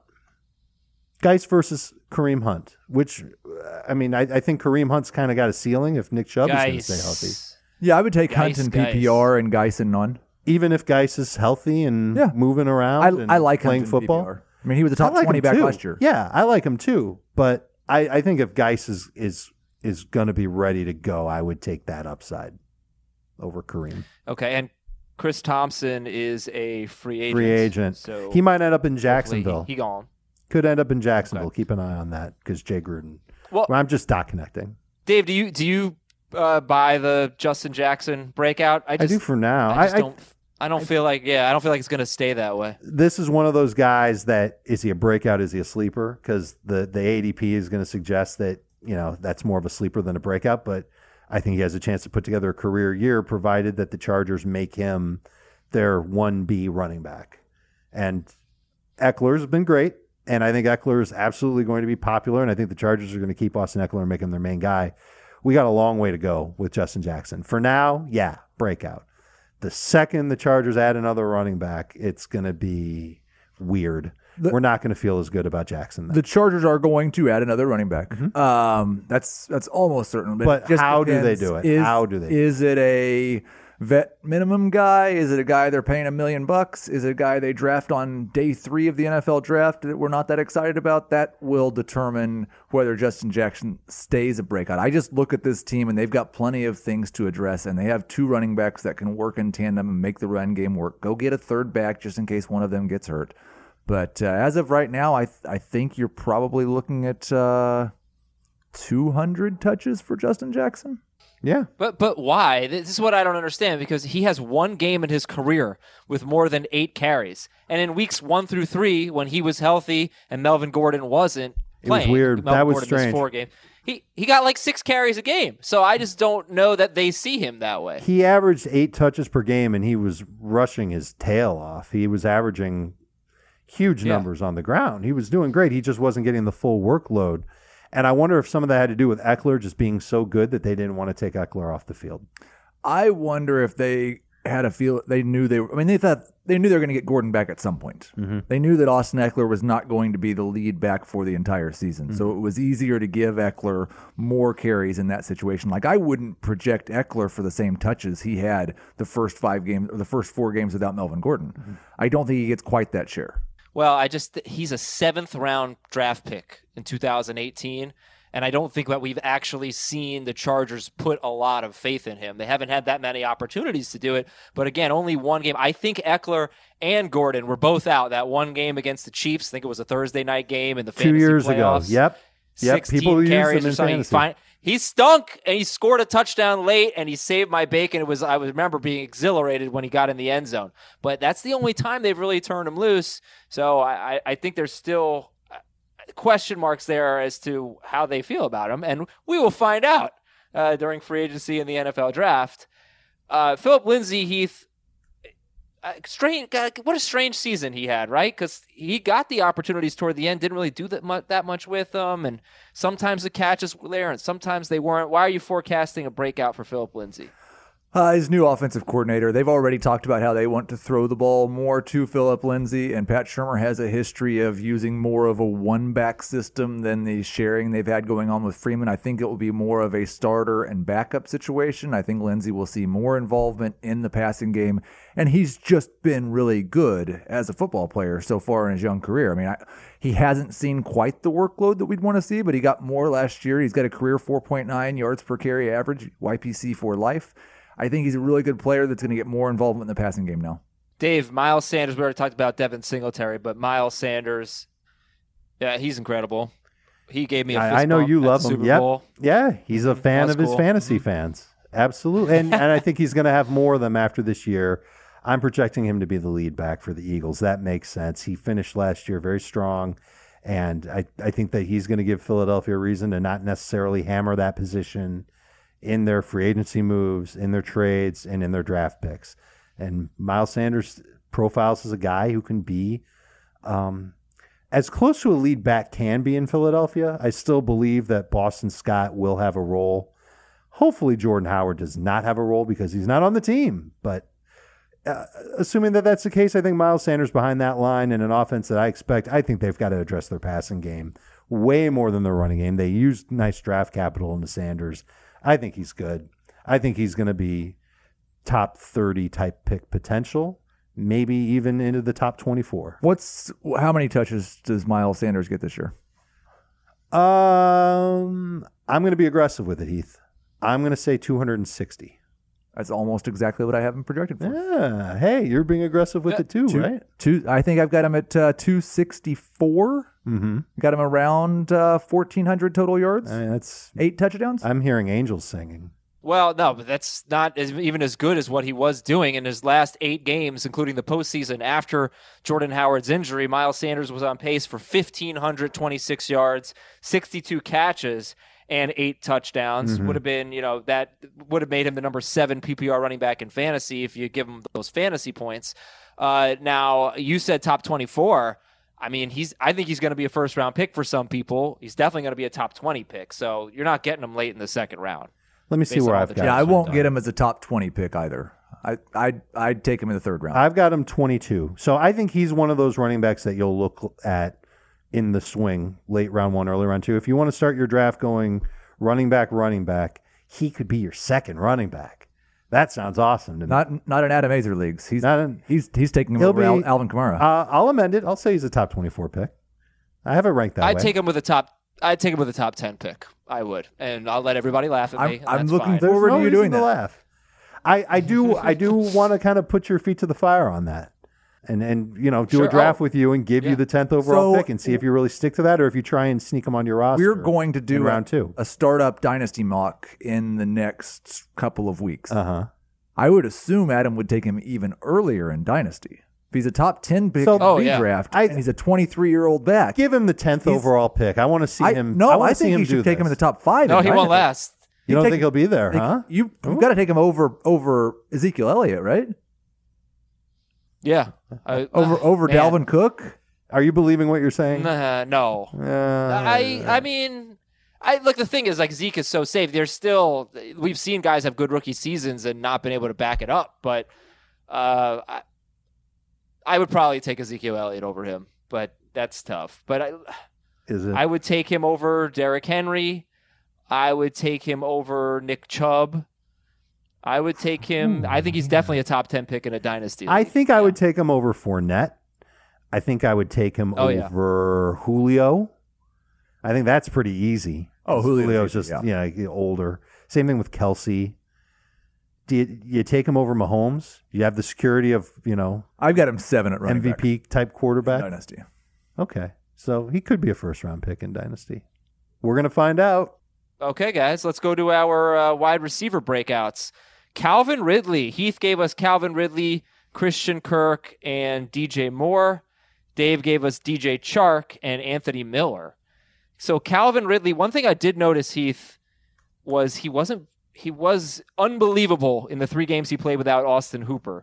Geis versus Kareem Hunt, which, uh, I mean, I, I think Kareem Hunt's kind of got a ceiling if Nick Chubb Geis. is going to stay healthy. Yeah, I would take Geis, Hunt in Geis. P P R and Geis in none. Even if Geis is healthy and yeah. moving around I, and I like playing Hunt in football. P P R. I mean, he was a top like twenty back too. last year. Yeah, I like him too. But I, I think if Geis is is, is going to be ready to go, I would take that upside over Kareem. Okay, and Chris Thompson is a free agent. Free agent. So he might end up in Jacksonville. He, he gone. Could end up in Jacksonville. Okay. Keep an eye on that because Jay Gruden. Well, well, I'm just dot connecting. Dave, do you do you uh, buy the Justin Jackson breakout? I, just, I do for now. I, just I don't. I don't feel like, yeah, I don't feel like it's going to stay that way. This is one of those guys that, is he a breakout, is he a sleeper? Because the, the A D P is going to suggest that, you know, that's more of a sleeper than a breakout, but I think he has a chance to put together a career year, provided that the Chargers make him their one B running back. And Eckler's been great, and I think Eckler is absolutely going to be popular, and I think the Chargers are going to keep Austin Eckler and make him their main guy. We got a long way to go with Justin Jackson. For now, yeah, breakout. The second the Chargers add another running back, it's going to be weird. The, We're not going to feel as good about Jackson then. The Chargers are going to add another running back. Mm-hmm. Um, that's that's almost certain. But, but just how depends. do they do it? Is, how do they? Is it a vet minimum guy? Is it a guy they're paying a million bucks? Is it a guy they draft on day three of the N F L draft that we're not that excited about? That will determine whether Justin Jackson stays a breakout. I just look at this team and they've got plenty of things to address, and they have two running backs that can work in tandem and make the run game work. Go get a third back just in case one of them gets hurt. But uh, as of right now, I th- I think you're probably looking at uh, two hundred touches for Justin Jackson. Yeah. But but why? This is what I don't understand, because he has one game in his career with more than eight carries. And in weeks one through three, when he was healthy and Melvin Gordon wasn't playing. It was weird. Melvin That was Gordon strange. Four game, he, he got like six carries a game. So I just don't know that they see him that way. He averaged eight touches per game, and he was rushing his tail off. He was averaging huge Yeah. numbers on the ground. He was doing great. He just wasn't getting the full workload. And I wonder if some of that had to do with Eckler just being so good that they didn't want to take Eckler off the field. I wonder if they had a feel. They knew they were. I mean, they thought they knew they were going to get Gordon back at some point. Mm-hmm. They knew that Austin Eckler was not going to be the lead back for the entire season. Mm-hmm. So it was easier to give Eckler more carries in that situation. Like, I wouldn't project Eckler for the same touches he had the first five games or the first four games without Melvin Gordon. Mm-hmm. I don't think he gets quite that share. Well, I just he's a seventh round draft pick in two thousand eighteen, and I don't think that we've actually seen the Chargers put a lot of faith in him. They haven't had that many opportunities to do it, but again, only one game. I think Eckler and Gordon were both out that one game against the Chiefs. I think it was a Thursday night game in the fantasy Two years playoffs. ago. Yep. Yep. People use carries them or in something. He, fantasy. fin- he stunk, and he scored a touchdown late, and he saved my bacon. It was I remember being exhilarated when he got in the end zone. But that's the only time they've really turned him loose. So I, I, I think there's still question marks there as to how they feel about him, and we will find out uh, during free agency and the N F L draft. Uh, Philip Lindsay, Heath, uh, strange. God, what a strange season he had, right? Because he got the opportunities toward the end, didn't really do that much, that much with them, and sometimes the catches were there, and sometimes they weren't. Why are you forecasting a breakout for Philip Lindsay? Uh, his new offensive coordinator, they've already talked about how they want to throw the ball more to Philip Lindsay, and Pat Shurmur has a history of using more of a one-back system than the sharing they've had going on with Freeman. I think it will be more of a starter and backup situation. I think Lindsay will see more involvement in the passing game, and he's just been really good as a football player so far in his young career. I mean, I, he hasn't seen quite the workload that we'd want to see, but he got more last year. He's got a career four point nine yards per carry average, Y P C for life. I think he's a really good player that's going to get more involvement in the passing game now. Dave, Miles Sanders, we already talked about Devin Singletary, but Miles Sanders, yeah, he's incredible. He gave me a fist I, I know bump you at love the him. Super Yep. Bowl. Yeah, he's a fan That's of his cool. fantasy Mhm. fans. Absolutely. And, and I think he's going to have more of them after this year. I'm projecting him to be the lead back for the Eagles. That makes sense. He finished last year very strong, and I, I think that he's going to give Philadelphia a reason to not necessarily hammer that position in their free agency moves, in their trades, and in their draft picks. And Miles Sanders profiles as a guy who can be um, as close to a lead back can be in Philadelphia. I still believe that Boston Scott will have a role. Hopefully Jordan Howard does not have a role because he's not on the team. But uh, assuming that that's the case, I think Miles Sanders behind that line and an offense that I expect, I think they've got to address their passing game way more than their running game. They used nice draft capital into Sanders. I think he's good. I think he's going to be top thirty type pick potential, maybe even into the top twenty-four. What's how many touches does Miles Sanders get this year? Um, I'm going to be aggressive with it, Heath. I'm going to say two hundred sixty. That's almost exactly what I have him projected for. Yeah. Hey, you're being aggressive with Yeah, it too, Two, right? two, I think I've got him at uh, two sixty-four. Mm-hmm. Got him around uh, fourteen hundred total yards, I mean, that's. eight touchdowns. I'm hearing angels singing. Well, no, but that's not as, even as good as what he was doing in his last eight games, including the postseason. After Jordan Howard's injury, Miles Sanders was on pace for one thousand five hundred twenty-six yards, sixty-two catches, and eight touchdowns. Mm-hmm. Would have been, you know, that would have made him the number seven P P R running back in fantasy if you give him those fantasy points. Uh, now, you said top twenty-four. I mean, he's. I think he's going to be a first round pick for some people. He's definitely going to be a top twenty pick. So you're not getting him late in the second round. Let me see Based where on all I've the got. yeah, I him. won't get him as a top twenty pick either. I I'd, I'd take him in the third round. I've got him twenty-two. So I think he's one of those running backs that you'll look at in the swing, late round one, early round two. If you want to start your draft going running back, running back, he could be your second running back. That sounds awesome to me. not not in Adam Azer leagues. He's Not in- he's he's taking him He'll over be- Al, Alvin Kamara. Uh, I'll amend it. I'll say he's a top twenty-four pick. I have it ranked that I'd way. take him with a top. I'd take him with a top ten pick. I would, and I'll let everybody laugh at I'm- me. and I'm that's looking fine. for- There's forward no to you reason doing to that. laugh. I, I do I do want to kind of put your feet to the fire on that. and and you know do Sure. a draft Oh. with you and give Yeah. you the tenth overall So- pick and see if you really stick to that or if you try and sneak them on your roster. We're going to in do round a, two. a startup dynasty mock in the next couple of weeks. Uh huh. I would assume Adam would take him even earlier in dynasty. If he's a top ten pick So- in Oh, yeah. redraft I- and he's a twenty-three-year-old back. Give him the tenth He's- overall pick. I want to see I, him. no, I, I, wanna see think him you should do take him in this. the top five. No, in he won't dynasty. last. You don't take- think he'll be there, Like, huh? You, you've got to take him over over Ezekiel Elliott, right? Yeah. I- Over over man. Dalvin Cook. Are you believing what you're saying? Nah, no. Uh, I I mean, I look. The thing is, like Zeke is so safe. There's still we've seen guys have good rookie seasons and not been able to back it up. But uh, I, I would probably take Ezekiel Elliott over him, but that's tough. But I is it? I would take him over Derrick Henry. I would take him over Nick Chubb. I would take him. I think he's definitely a top ten pick in a dynasty. I league. think I Yeah. would take him over Fournette. I think I would take him Oh, yeah. over Julio. I think that's pretty easy. Oh, Julio's Julio's easy, just yeah. you know, older. Same thing with Kelsey. Do you, you take him over Mahomes? You have the security of you know I've got him seven at running M V P type back. quarterback. Dynasty. Okay, so he could be a first round pick in Dynasty. We're gonna find out. Okay, guys, let's go to our uh, wide receiver breakouts. Calvin Ridley. Heath gave us Calvin Ridley, Christian Kirk, and D J Moore. Dave gave us D J Chark and Anthony Miller. So Calvin Ridley, one thing I did notice, Heath, was he wasn't he was unbelievable in the three games he played without Austin Hooper.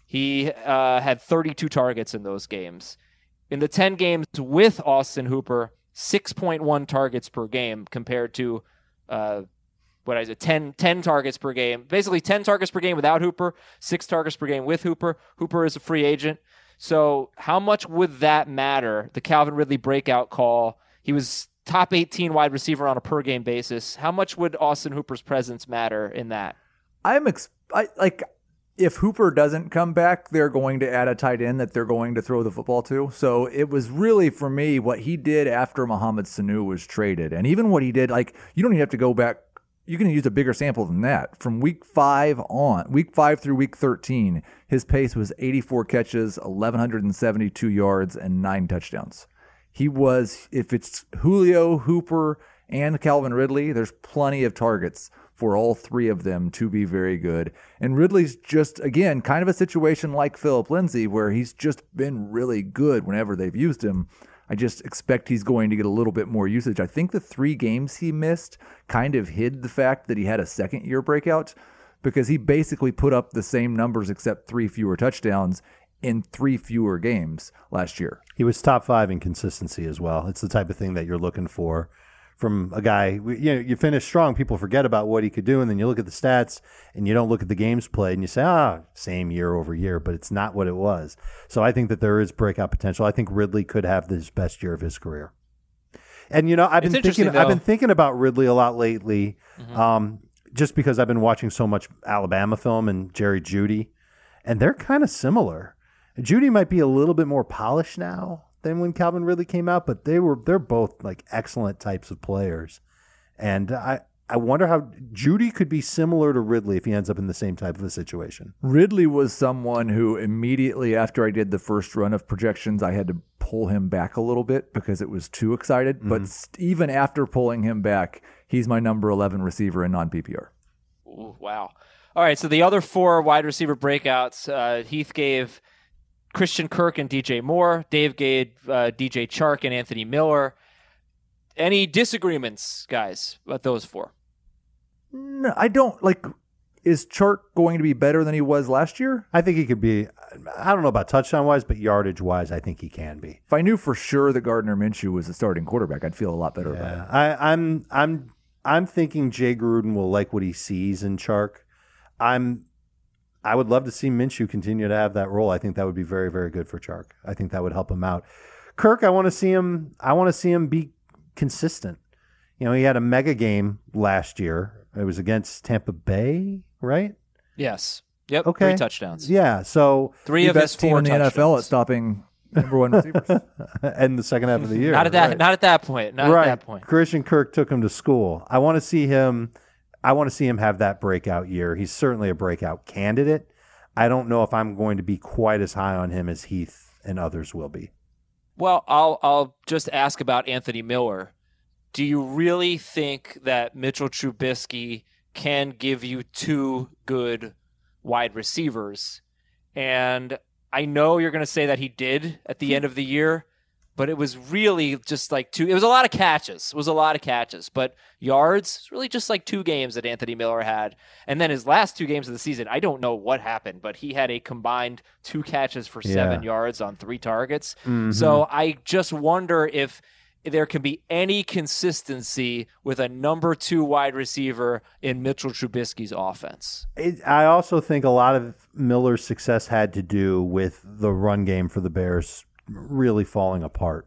He uh, had thirty-two targets in those games. In the ten games with Austin Hooper, six point one targets per game compared to uh, what is it, ten, ten targets per game. Basically ten targets per game without Hooper, six targets per game with Hooper. Hooper is a free agent. So how much would that matter? The Calvin Ridley breakout call. He was top eighteen wide receiver on a per game basis. How much would Austin Hooper's presence matter in that? I'm ex- I, like, if Hooper doesn't come back, they're going to add a tight end that they're going to throw the football to. So it was really, for me, what he did after Mohamed Sanu was traded. And even what he did, like, you don't even have to go back. You can use a bigger sample than that. From week five on, week five through week thirteen, his pace was eighty-four catches, eleven seventy-two yards, and nine touchdowns. He was, if it's Julio, Hooper, and Calvin Ridley, there's plenty of targets for all three of them to be very good. And Ridley's just, again, kind of a situation like Phillip Lindsay, where he's just been really good whenever they've used him. I just expect he's going to get a little bit more usage. I think the three games he missed kind of hid the fact that he had a second year breakout, because he basically put up the same numbers except three fewer touchdowns in three fewer games last year. He was top five in consistency as well. It's the type of thing that you're looking for from a guy. You know, you finish strong, people forget about what he could do, and then you look at the stats and you don't look at the games played and you say, ah, same year over year, but it's not what it was. So I think that there is breakout potential. I think Ridley could have his best year of his career. And you know, I've It's been thinking, interesting, I've been though. thinking about Ridley a lot lately, Mm-hmm. um, just because I've been watching so much Alabama film and Jerry Jeudy, and they're kind of similar. Jeudy might be a little bit more polished now than when Calvin Ridley came out, but they were they're both like excellent types of players. And I I wonder how Jeudy could be similar to Ridley if he ends up in the same type of a situation. Ridley was someone who immediately after I did the first run of projections, I had to pull him back a little bit because it was too excited. But st- even after pulling him back, he's my number eleven receiver in non-P P R. Ooh, wow. All right, so the other four wide receiver breakouts, uh, Heath gave Christian Kirk and D J Moore. Dave gave uh, D J Chark and Anthony Miller. Any disagreements, guys, about those four? No, I don't like. Is Chark going to be better than he was last year? I think he could be, I don't know about touchdown wise, but yardage wise, I think he can be. If I knew for sure that Gardner Minshew was the starting quarterback, I'd feel a lot better about Yeah, it. I, I'm I'm I'm thinking Jay Gruden will like what he sees in Chark. I'm I would love to see Minshew continue to have that role. I think that would be very, very good for Chark. I think that would help him out. Kirk, I want to see him I want to see him be consistent. You know, he had a mega game last year. It was against Tampa Bay, right? Yes. Yep. Okay. Three touchdowns. Yeah. So Three The of his best team four in the N F L at touchdowns. stopping number one receivers. and the second half of the year. Not at that. right. Not at that point. Not right. at that point. Christian Kirk took him to school. I want to see him. I want to see him have that breakout year. He's certainly a breakout candidate. I don't know if I'm going to be quite as high on him as Heath and others will be. Well, I'll I'll just ask about Anthony Miller. Do you really think that Mitchell Trubisky can give you two good wide receivers? And I know you're going to say that he did at the end of the year, but it was really just like two. It was a lot of catches. It was a lot of catches, but yards, it's really just like two games that Anthony Miller had. And then his last two games of the season, I don't know what happened, but he had a combined two catches for Yeah. seven yards on three targets. Mhm. So I just wonder if there can be any consistency with a number two wide receiver in Mitchell Trubisky's offense. It, I also think a lot of Miller's success had to do with the run game for the Bears really falling apart.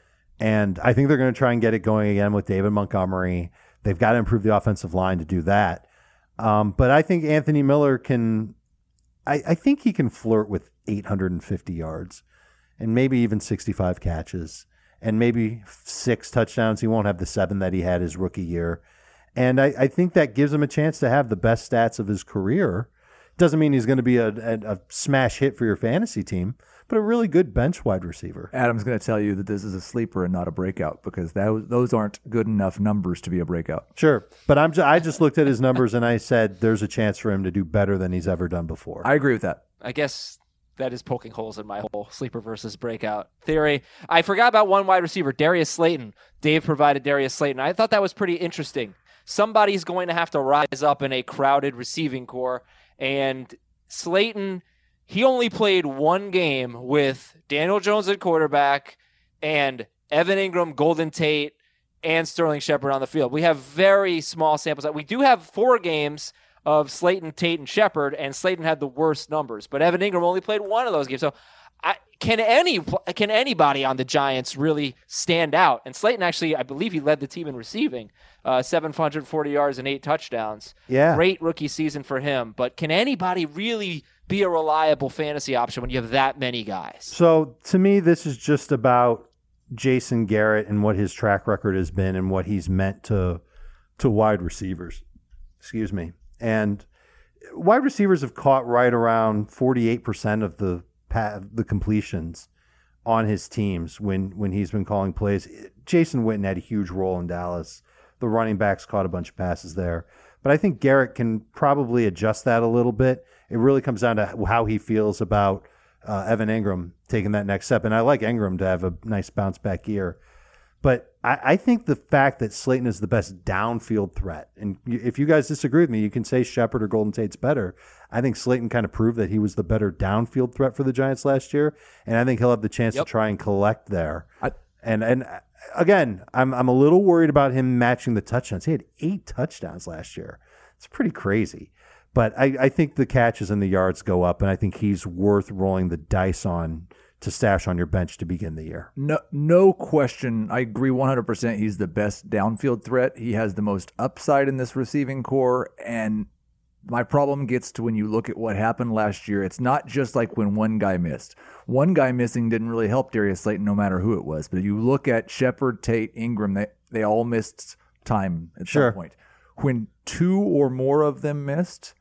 And I think they're going to try and get it going again with David Montgomery. They've got to improve the offensive line to do that. Um, but I think Anthony Miller can, I, I think he can flirt with eight hundred fifty yards and maybe even sixty-five catches and maybe six touchdowns. He won't have the seven that he had his rookie year. And I, I think that gives him a chance to have the best stats of his career. Doesn't mean he's going to be a, a, a smash hit for your fantasy team, but a really good bench wide receiver. Adam's going to tell you that this is a sleeper and not a breakout because that, those aren't good enough numbers to be a breakout. Sure. But I'm ju- I just looked at his numbers and I said there's a chance for him to do better than he's ever done before. I agree with that. I guess that is poking holes in my whole sleeper versus breakout theory. I forgot about one wide receiver, Darius Slayton. Dave provided Darius Slayton. I thought that was pretty interesting. Somebody's going to have to rise up in a crowded receiving core, and Slayton, he only played one game with Daniel Jones at quarterback and Evan Ingram, Golden Tate, and Sterling Shepard on the field. We have very small samples. We do have four games of Slayton, Tate, and Shepard, and Slayton had the worst numbers. But Evan Ingram only played one of those games. So I, can any can anybody on the Giants really stand out? And Slayton actually, I believe he led the team in receiving, uh, seven hundred forty yards and eight touchdowns. Yeah. Great rookie season for him. But can anybody really be a reliable fantasy option when you have that many guys? So to me, this is just about Jason Garrett and what his track record has been and what he's meant to to wide receivers. Excuse me. And wide receivers have caught right around forty-eight percent of the the completions on his teams when, when he's been calling plays. Jason Witten had a huge role in Dallas. The running backs caught a bunch of passes there. But I think Garrett can probably adjust that a little bit. It really comes down to how he feels about uh, Evan Ingram taking that next step. And I like Ingram to have a nice bounce back year. But I, I think the fact that Slayton is the best downfield threat, and if you guys disagree with me, you can say Shepard or Golden Tate's better. I think Slayton kind of proved that he was the better downfield threat for the Giants last year, and I think he'll have the chance Yep. to try and collect there. I- and and again, I'm I'm a little worried about him matching the touchdowns. He had eight touchdowns last year. It's pretty crazy. But I, I think the catches and the yards go up, and I think he's worth rolling the dice on to stash on your bench to begin the year. No, no question. I agree one hundred percent. He's the best downfield threat. He has the most upside in this receiving core. And my problem gets to when you look at what happened last year. It's not just like when one guy missed. One guy missing didn't really help Darius Slayton, no matter who it was. But you look at Shepard, Tate, Ingram, they, they all missed time at Sure. some point. When two or more of them missed,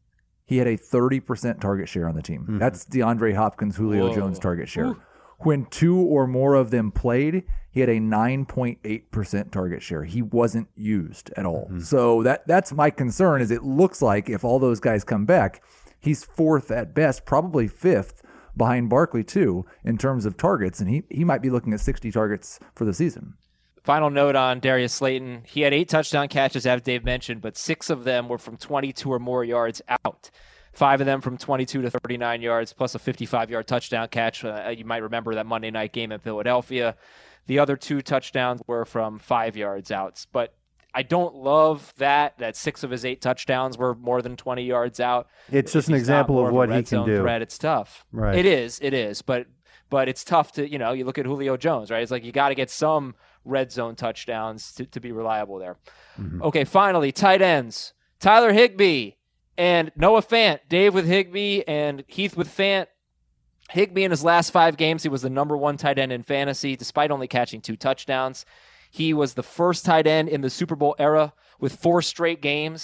he had a thirty percent target share on the team. Mm-hmm. That's DeAndre Hopkins, Julio Whoa. Jones target share. When two or more of them played, he had a nine point eight percent target share. He wasn't used at all. Mm-hmm. So that that's my concern is it looks like if all those guys come back, he's fourth at best, probably fifth behind Barkley too in terms of targets, and he, he might be looking at sixty targets for the season. Final note on Darius Slayton. He had eight touchdown catches, as Dave mentioned, but six of them were from twenty-two or more yards out. Five of them from twenty-two to thirty-nine yards, plus a fifty-five-yard touchdown catch. Uh, you might remember that Monday night game in Philadelphia. The other two touchdowns were from five yards out. But I don't love that, that six of his eight touchdowns were more than twenty yards out. It's just If an he's not example more of a what he red can zone do. Threat, it's tough. Right. It is, it is. But but it's tough to, you know, you look at Julio Jones, right? It's like you got to get some red zone touchdowns to, to be reliable there. Mm-hmm. Okay, finally, tight ends. Tyler Higbee and Noah Fant. Dave with Higbee and Heath with Fant. Higbee in his last five games, he was the number one tight end in fantasy, despite only catching two touchdowns. He was the first tight end in the Super Bowl era with four straight games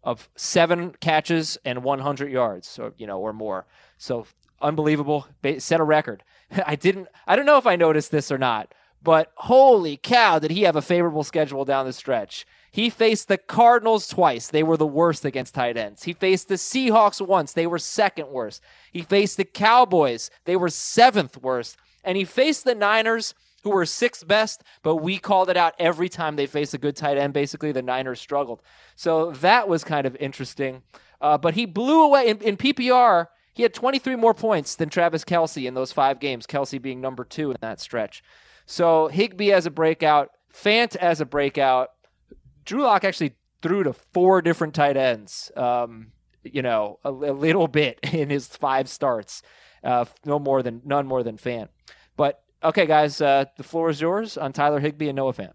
of seven catches and one hundred yards, or you know, or more. So unbelievable. Set a record. I didn't. I don't know if I noticed this or not, but holy cow, did he have a favorable schedule down the stretch? He faced the Cardinals twice. They were the worst against tight ends. He faced the Seahawks once. They were second worst. He faced the Cowboys. They were seventh worst. And he faced the Niners, who were sixth best, but we called it out every time they faced a good tight end. Basically, the Niners struggled. So that was kind of interesting. Uh, but he blew away. In, in P P R, he had twenty-three more points than Travis Kelce in those five games, Kelce being number two in that stretch. So Higbee as a breakout, Fant as a breakout. Drew Lock actually threw to four different tight ends, um, you know, a, a little bit in his five starts. Uh, no more than none more than Fant. But okay, guys, uh, the floor is yours on Tyler Higbee and Noah Fant.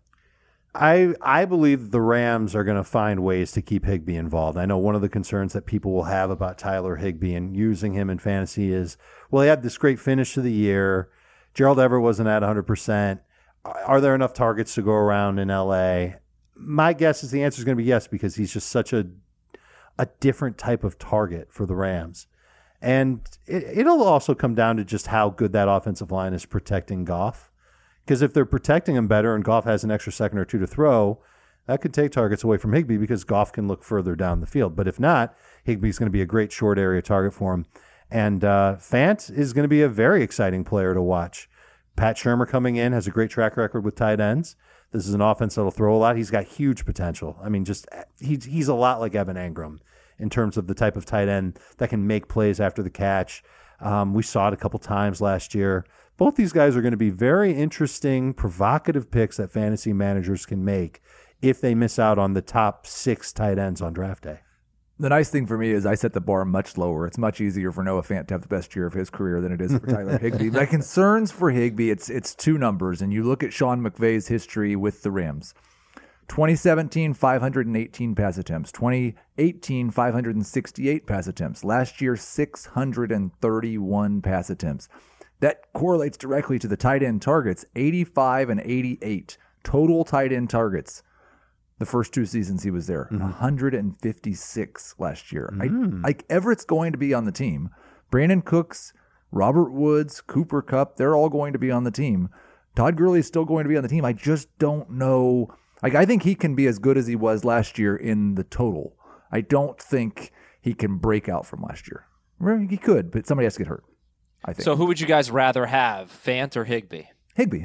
I I believe the Rams are going to find ways to keep Higbee involved. I know one of the concerns that people will have about Tyler Higbee and using him in fantasy is, well, he had this great finish to the year. Gerald Everett wasn't at one hundred percent. Are there enough targets to go around in L A? My guess is the answer is going to be yes, because he's just such a a different type of target for the Rams. And it, it'll also come down to just how good that offensive line is protecting Goff. Because if they're protecting him better and Goff has an extra second or two to throw, that could take targets away from Higbee because Goff can look further down the field. But if not, Higbee's going to be a great short area target for him. And uh, Fant is going to be a very exciting player to watch. Pat Shurmur coming in has a great track record with tight ends. This is an offense that'll throw a lot. He's got huge potential. I mean, just he's he's a lot like Evan Engram in terms of the type of tight end that can make plays after the catch. Um, we saw it a couple times last year. Both these guys are going to be very interesting, provocative picks that fantasy managers can make if they miss out on the top six tight ends on draft day. The nice thing for me is I set the bar much lower. It's much easier for Noah Fant to have the best year of his career than it is for Tyler Higbee. My concerns for Higbee, it's it's two numbers, and you look at Sean McVay's history with the Rams. twenty seventeen, five hundred eighteen pass attempts. twenty eighteen, five hundred sixty-eight pass attempts. Last year, six hundred thirty-one pass attempts. That correlates directly to the tight end targets, eighty-five and eighty-eight total tight end targets. The first two seasons he was there, mm-hmm. one hundred fifty-six last year. Mm-hmm. I, like Everett's going to be on the team. Brandon Cooks, Robert Woods, Cooper Kupp, they're all going to be on the team. Todd Gurley's still going to be on the team. I just don't know. Like I think he can be as good as he was last year in the total. I don't think he can break out from last year. He could, but somebody has to get hurt, I think. So who would you guys rather have, Fant or Higbee? Higbee.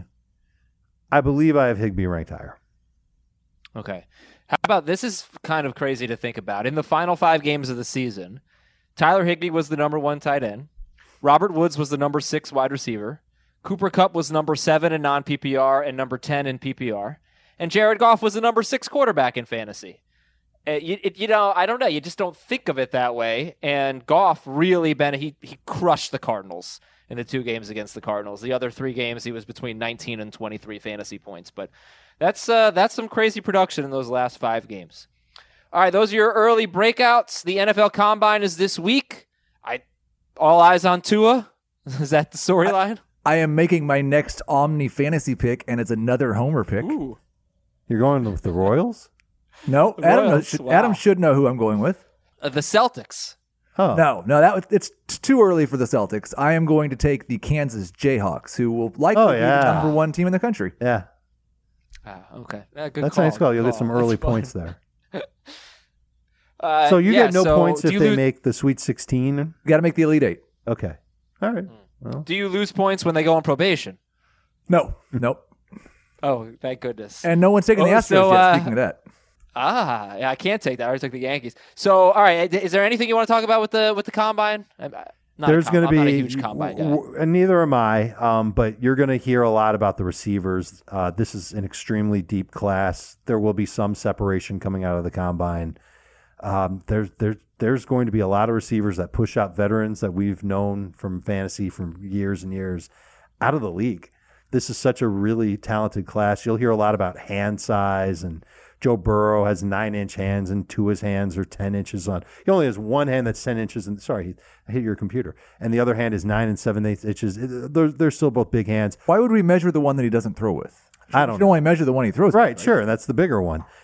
I believe I have Higbee ranked higher. Okay. How about this is kind of crazy to think about. In the final five games of the season, Tyler Higbee was the number one tight end. Robert Woods was the number six wide receiver. Cooper Kupp was number seven in non-P P R and number ten in P P R. And Jared Goff was the number six quarterback in fantasy. Uh, you, it, you know, I don't know. You just don't think of it that way. And Goff really been, he, he crushed the Cardinals in the two games against the Cardinals. The other three games, he was between nineteen and twenty-three fantasy points. But that's uh, that's some crazy production in those last five games. All right, those are your early breakouts. The N F L Combine is this week. I all eyes on Tua. Is that the storyline? I, I am making my next Omni fantasy pick, and it's another homer pick. Ooh. You're going with the Royals? No, The Adam, Royals, should, wow. Adam should know who I'm going with. Uh, the Celtics. Oh. No, no, that was, it's t- too early for the Celtics. I am going to take the Kansas Jayhawks, who will likely Oh, be yeah. the number one team in the country. Yeah. Ah, okay. Uh, good That's call, a nice call. good You'll get some call. early That's fun. points there. Uh, So you yeah, get no so points do if you they lose- make the Sweet sixteen? You got to make the Elite Eight. Okay. All right. Well, Do you lose points when they go on probation? No, nope. Oh, thank goodness. And no one's taking the Oh, Astros so, yet, uh, speaking of that. Ah, yeah, I can't take that. I already took the Yankees. So, all right, is there anything you want to talk about with the with the combine? I'm, uh, not there's going to be I'm not a huge combine guy. w- and neither am I. Um, but you're going to hear a lot about the receivers. Uh, this is an extremely deep class. There will be some separation coming out of the combine. Um, there's there's there's going to be a lot of receivers that push out veterans that we've known from fantasy for years and years out of the league. This is such a really talented class. You'll hear a lot about hand size, and Joe Burrow has nine-inch hands, and Tua's hands are ten inches on. He only has one hand that's ten inches, and sorry, I hit your computer. And the other hand is nine and seven-eighths inches. They're, they're still both big hands. Why would we measure the one that he doesn't throw with? I don't You know. only measure the one he throws Right, with, sure. That's the bigger one.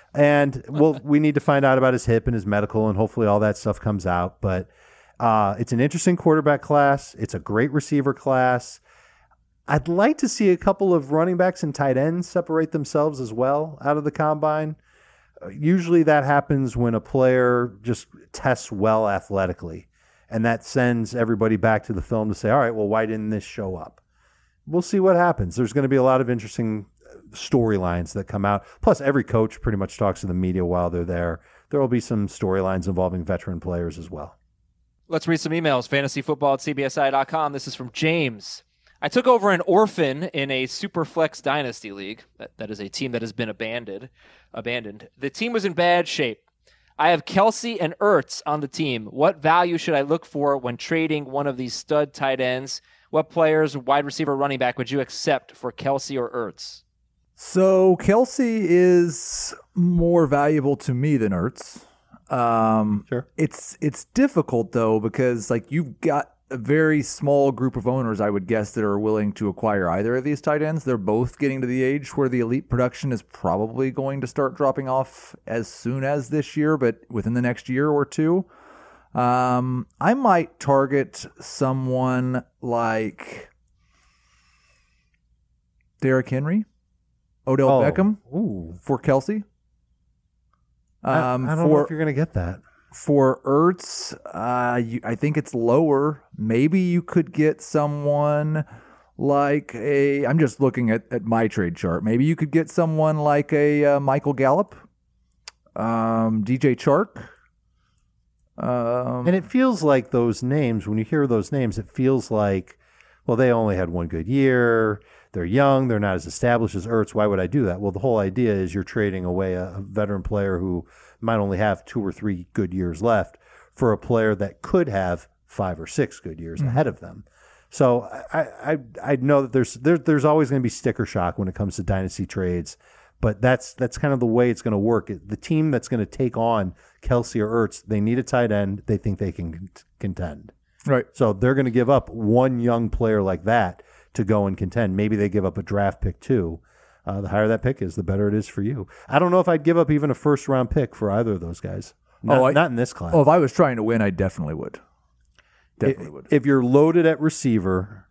And well, we need to find out about his hip and his medical, and hopefully all that stuff comes out. But uh, it's an interesting quarterback class. It's a great receiver class. I'd like to see a couple of running backs and tight ends separate themselves as well out of the combine. Uh, usually that happens when a player just tests well athletically, and that sends everybody back to the film to say, all right, well, why didn't this show up? We'll see what happens. There's going to be a lot of interesting storylines that come out. Plus, every coach pretty much talks to the media while they're there. There will be some storylines involving veteran players as well. Let's read some emails. Fantasy football at C B S I dot com. This is from James. I took over an orphan in a Superflex Dynasty League. That, that is a team that has been abandoned. Abandoned. The team was in bad shape. I have Kelsey and Ertz on the team. What value should I look for when trading one of these stud tight ends? What players, wide receiver, running back, would you accept for Kelsey or Ertz? So Kelsey is more valuable to me than Ertz. Um, Sure. It's it's difficult though because like you've got a very small group of owners, I would guess, that are willing to acquire either of these tight ends. They're both getting to the age where the elite production is probably going to start dropping off as soon as this year, but within the next year or two. Um, I might target someone like Derrick Henry, Odell Oh, Beckham ooh. for Kelsey. Um, I, I don't for, know if you're going to get that. For Ertz, uh, you, I think it's lower. Maybe you could get someone like a. I'm just looking at, at my trade chart. Maybe you could get someone like a uh, Michael Gallup, um, D J Chark. Um, And it feels like those names, when you hear those names, it feels like, well, they only had one good year. They're young. They're not as established as Ertz. Why would I do that? Well, the whole idea is you're trading away a, a veteran player who might only have two or three good years left for a player that could have five or six good years mm-hmm. ahead of them. So I, I I know that there's there, there's always going to be sticker shock when it comes to dynasty trades, but that's that's kind of the way it's going to work. The team that's going to take on Kelsey or Ertz, they need a tight end. They think they can contend. Right. So they're going to give up one young player like that to go and contend. Maybe they give up a draft pick too. Uh, the higher that pick is, the better it is for you. I don't know if I'd give up even a first round pick for either of those guys. Not, oh, I, not in this class. Oh, if I was trying to win, I definitely would. Definitely if, would. If you're loaded at receiver,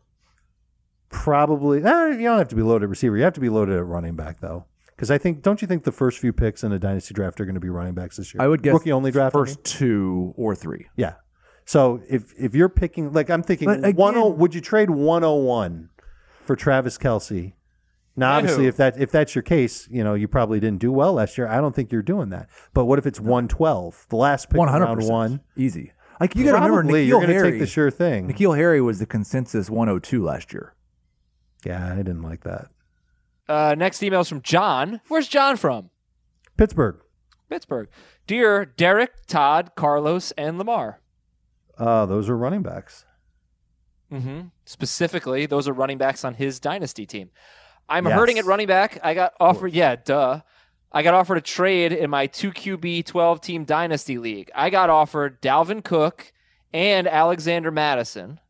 probably eh, you don't have to be loaded at receiver. You have to be loaded at running back though, because I think don't you think the first few picks in a dynasty draft are going to be running backs this year? I would guess rookie only draft first two or three. Yeah. So if if you're picking, like I'm thinking, But again- one oh would you trade one oh one for Travis Kelce? Now, obviously, No. if that if that's your case, you know you probably didn't do well last year. I don't think you're doing that. But what if it's one twelve, the last pick One in hundred round percent one? easy. Like you got to remember, Probably N'Keal you're going to Harry. take the sure thing. N'Keal Harry was the consensus one oh two last year. Yeah, I didn't like that. Uh, next email is from John. Where's John from? Pittsburgh. Pittsburgh. Dear Derek, Todd, Carlos, and Lamar. Uh, those are running backs. Mm-hmm. Specifically, those are running backs on his dynasty team. I'm Yes. hurting at running back. I got offered, yeah, duh. I got offered a trade in my two Q B twelve team dynasty league. I got offered Dalvin Cook and Alexander Madison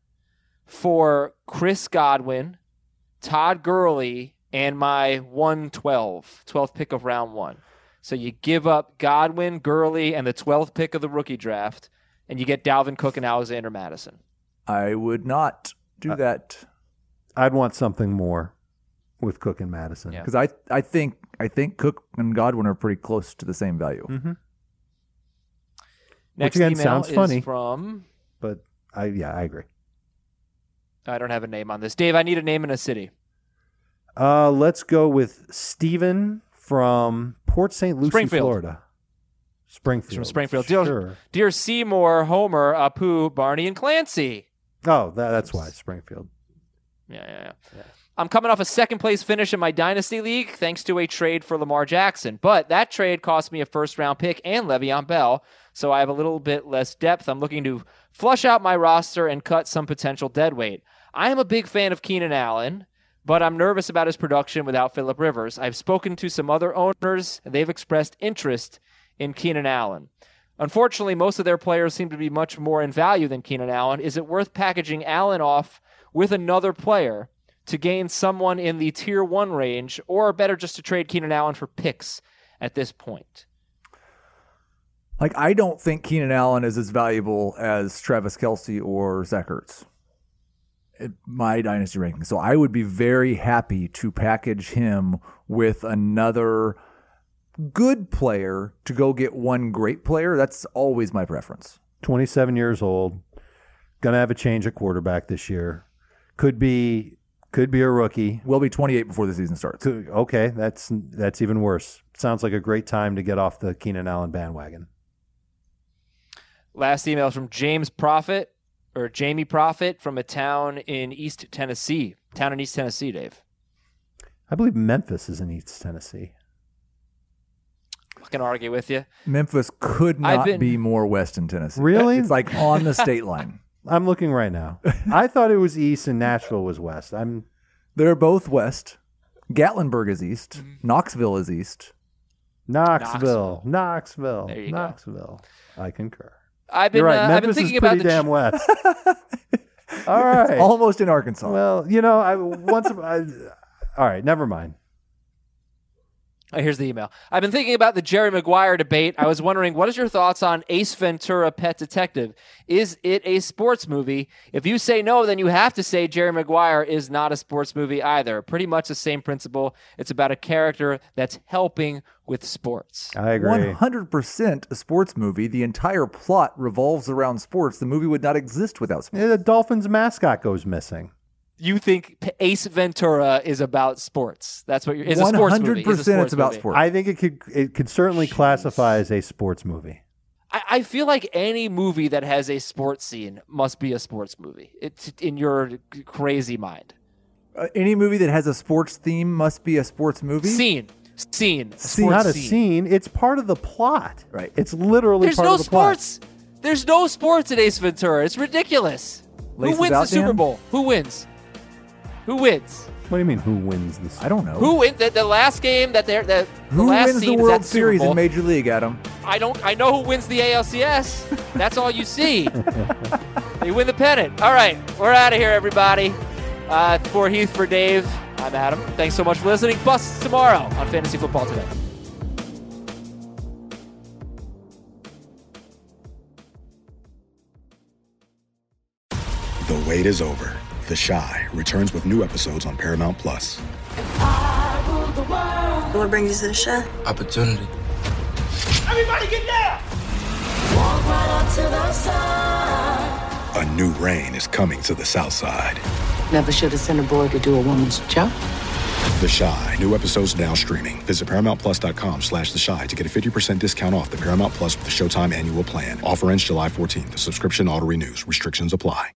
for Chris Godwin, Todd Gurley, and my one twelve, twelfth pick of round one. So you give up Godwin, Gurley, and the twelfth pick of the rookie draft, and you get Dalvin Cook and Alexander Madison. I would not do that I'd want something more with Cook and Madison. Yeah. because I I think I think Cook and Godwin are pretty close to the same value. Mm-hmm. Next again email sounds is funny. from, But I yeah, I agree. I don't have a name on this. Dave, I need a name in a city. Uh, let's go with Steven from Port Saint Lucie, Springfield. Florida. Springfield. From Springfield. Dear, Sure. dear Seymour, Homer, Apu, Barney, and Clancy. Oh, that, that's why Springfield. Yeah, yeah, yeah, I'm coming off a second place finish in my Dynasty League thanks to a trade for Lamar Jackson. But that trade cost me a first round pick and Le'Veon Bell, so I have a little bit less depth. I'm looking to flush out my roster and cut some potential dead weight. I am a big fan of Keenan Allen, but I'm nervous about his production without Phillip Rivers. I've spoken to some other owners, and they've expressed interest in Keenan Allen. Unfortunately, most of their players seem to be much more in value than Keenan Allen. Is it worth packaging Allen off with another player to gain someone in the tier one range, or better just to trade Keenan Allen for picks at this point? Like, I don't think Keenan Allen is as valuable as Travis Kelce or Zach Ertz in my dynasty ranking. So I would be very happy to package him with another good player to go get one great player. That's always my preference. twenty-seven years old, gonna have a change at quarterback this year. Could be, could be a rookie. Will be twenty-eight before the season starts. Could- Okay, that's that's even worse. Sounds like a great time to get off the Keenan Allen bandwagon. Last email from James Prophet, or Jamie Prophet, from a town in East Tennessee. Town in East Tennessee, Dave. I believe Memphis is in East Tennessee. I can argue with you. Memphis could I've not been- be more west in Tennessee. Really? It's like on the state line. I'm looking right now. I thought it was east and Nashville was west. I'm They're both west. Gatlinburg is east. Mm-hmm. Knoxville is east. Knoxville, Knoxville, There you go. Knoxville. I concur. I've been, You're right. uh, I've been Memphis thinking is about pretty the damn west. All right. It's almost in Arkansas. Well, you know, I once. I, all right, never mind. Oh, here's the email. I've been thinking about the Jerry Maguire debate. I was wondering, what is your thoughts on Ace Ventura: Pet Detective? Is it a sports movie? If you say no, then you have to say Jerry Maguire is not a sports movie either. Pretty much the same principle. It's about a character that's helping with sports. I agree. one hundred percent a sports movie. The entire plot revolves around sports. The movie would not exist without sports. Yeah, the Dolphins mascot goes missing. You think P- Ace Ventura is about sports? That's what you're. Is a sports movie. Is a one hundred percent sports it's about movie. sports. I think it could it could certainly classify as a sports movie. I, I feel like any movie that has a sports scene must be a sports movie. It's in your crazy mind. Uh, any movie that has a sports theme must be a sports movie. Scene, scene, It's sports not a scene. scene. It's part of the plot. Right. It's literally There's part no of the plot. sports. There's no sports in Ace Ventura. It's ridiculous. Lace Who wins it out, the Super Dan? Bowl? Who wins? Who wins? What do you mean? Who wins this? I don't know. Who wins the, the last game that they're that the Who last wins the scene is at World the Super Series Bowl? in Major League, Adam? I don't. I know who wins the A L C S. That's all you see. They win the pennant. All right, we're out of here, everybody. Uh, for Heath, for Dave, I'm Adam. Thanks so much for listening. Busts tomorrow on Fantasy Football Today. The wait is over. The Chi returns with new episodes on Paramount Plus. What brings you to the show? Opportunity. Everybody get down! A new reign is coming to the South Side. Never should have sent a boy to do a woman's job. The Chi. New episodes now streaming. Visit ParamountPlus.com slash The Chi to get a fifty percent discount off the Paramount Plus with the Showtime annual plan. Offer ends July fourteenth. The subscription auto-renews. Restrictions apply.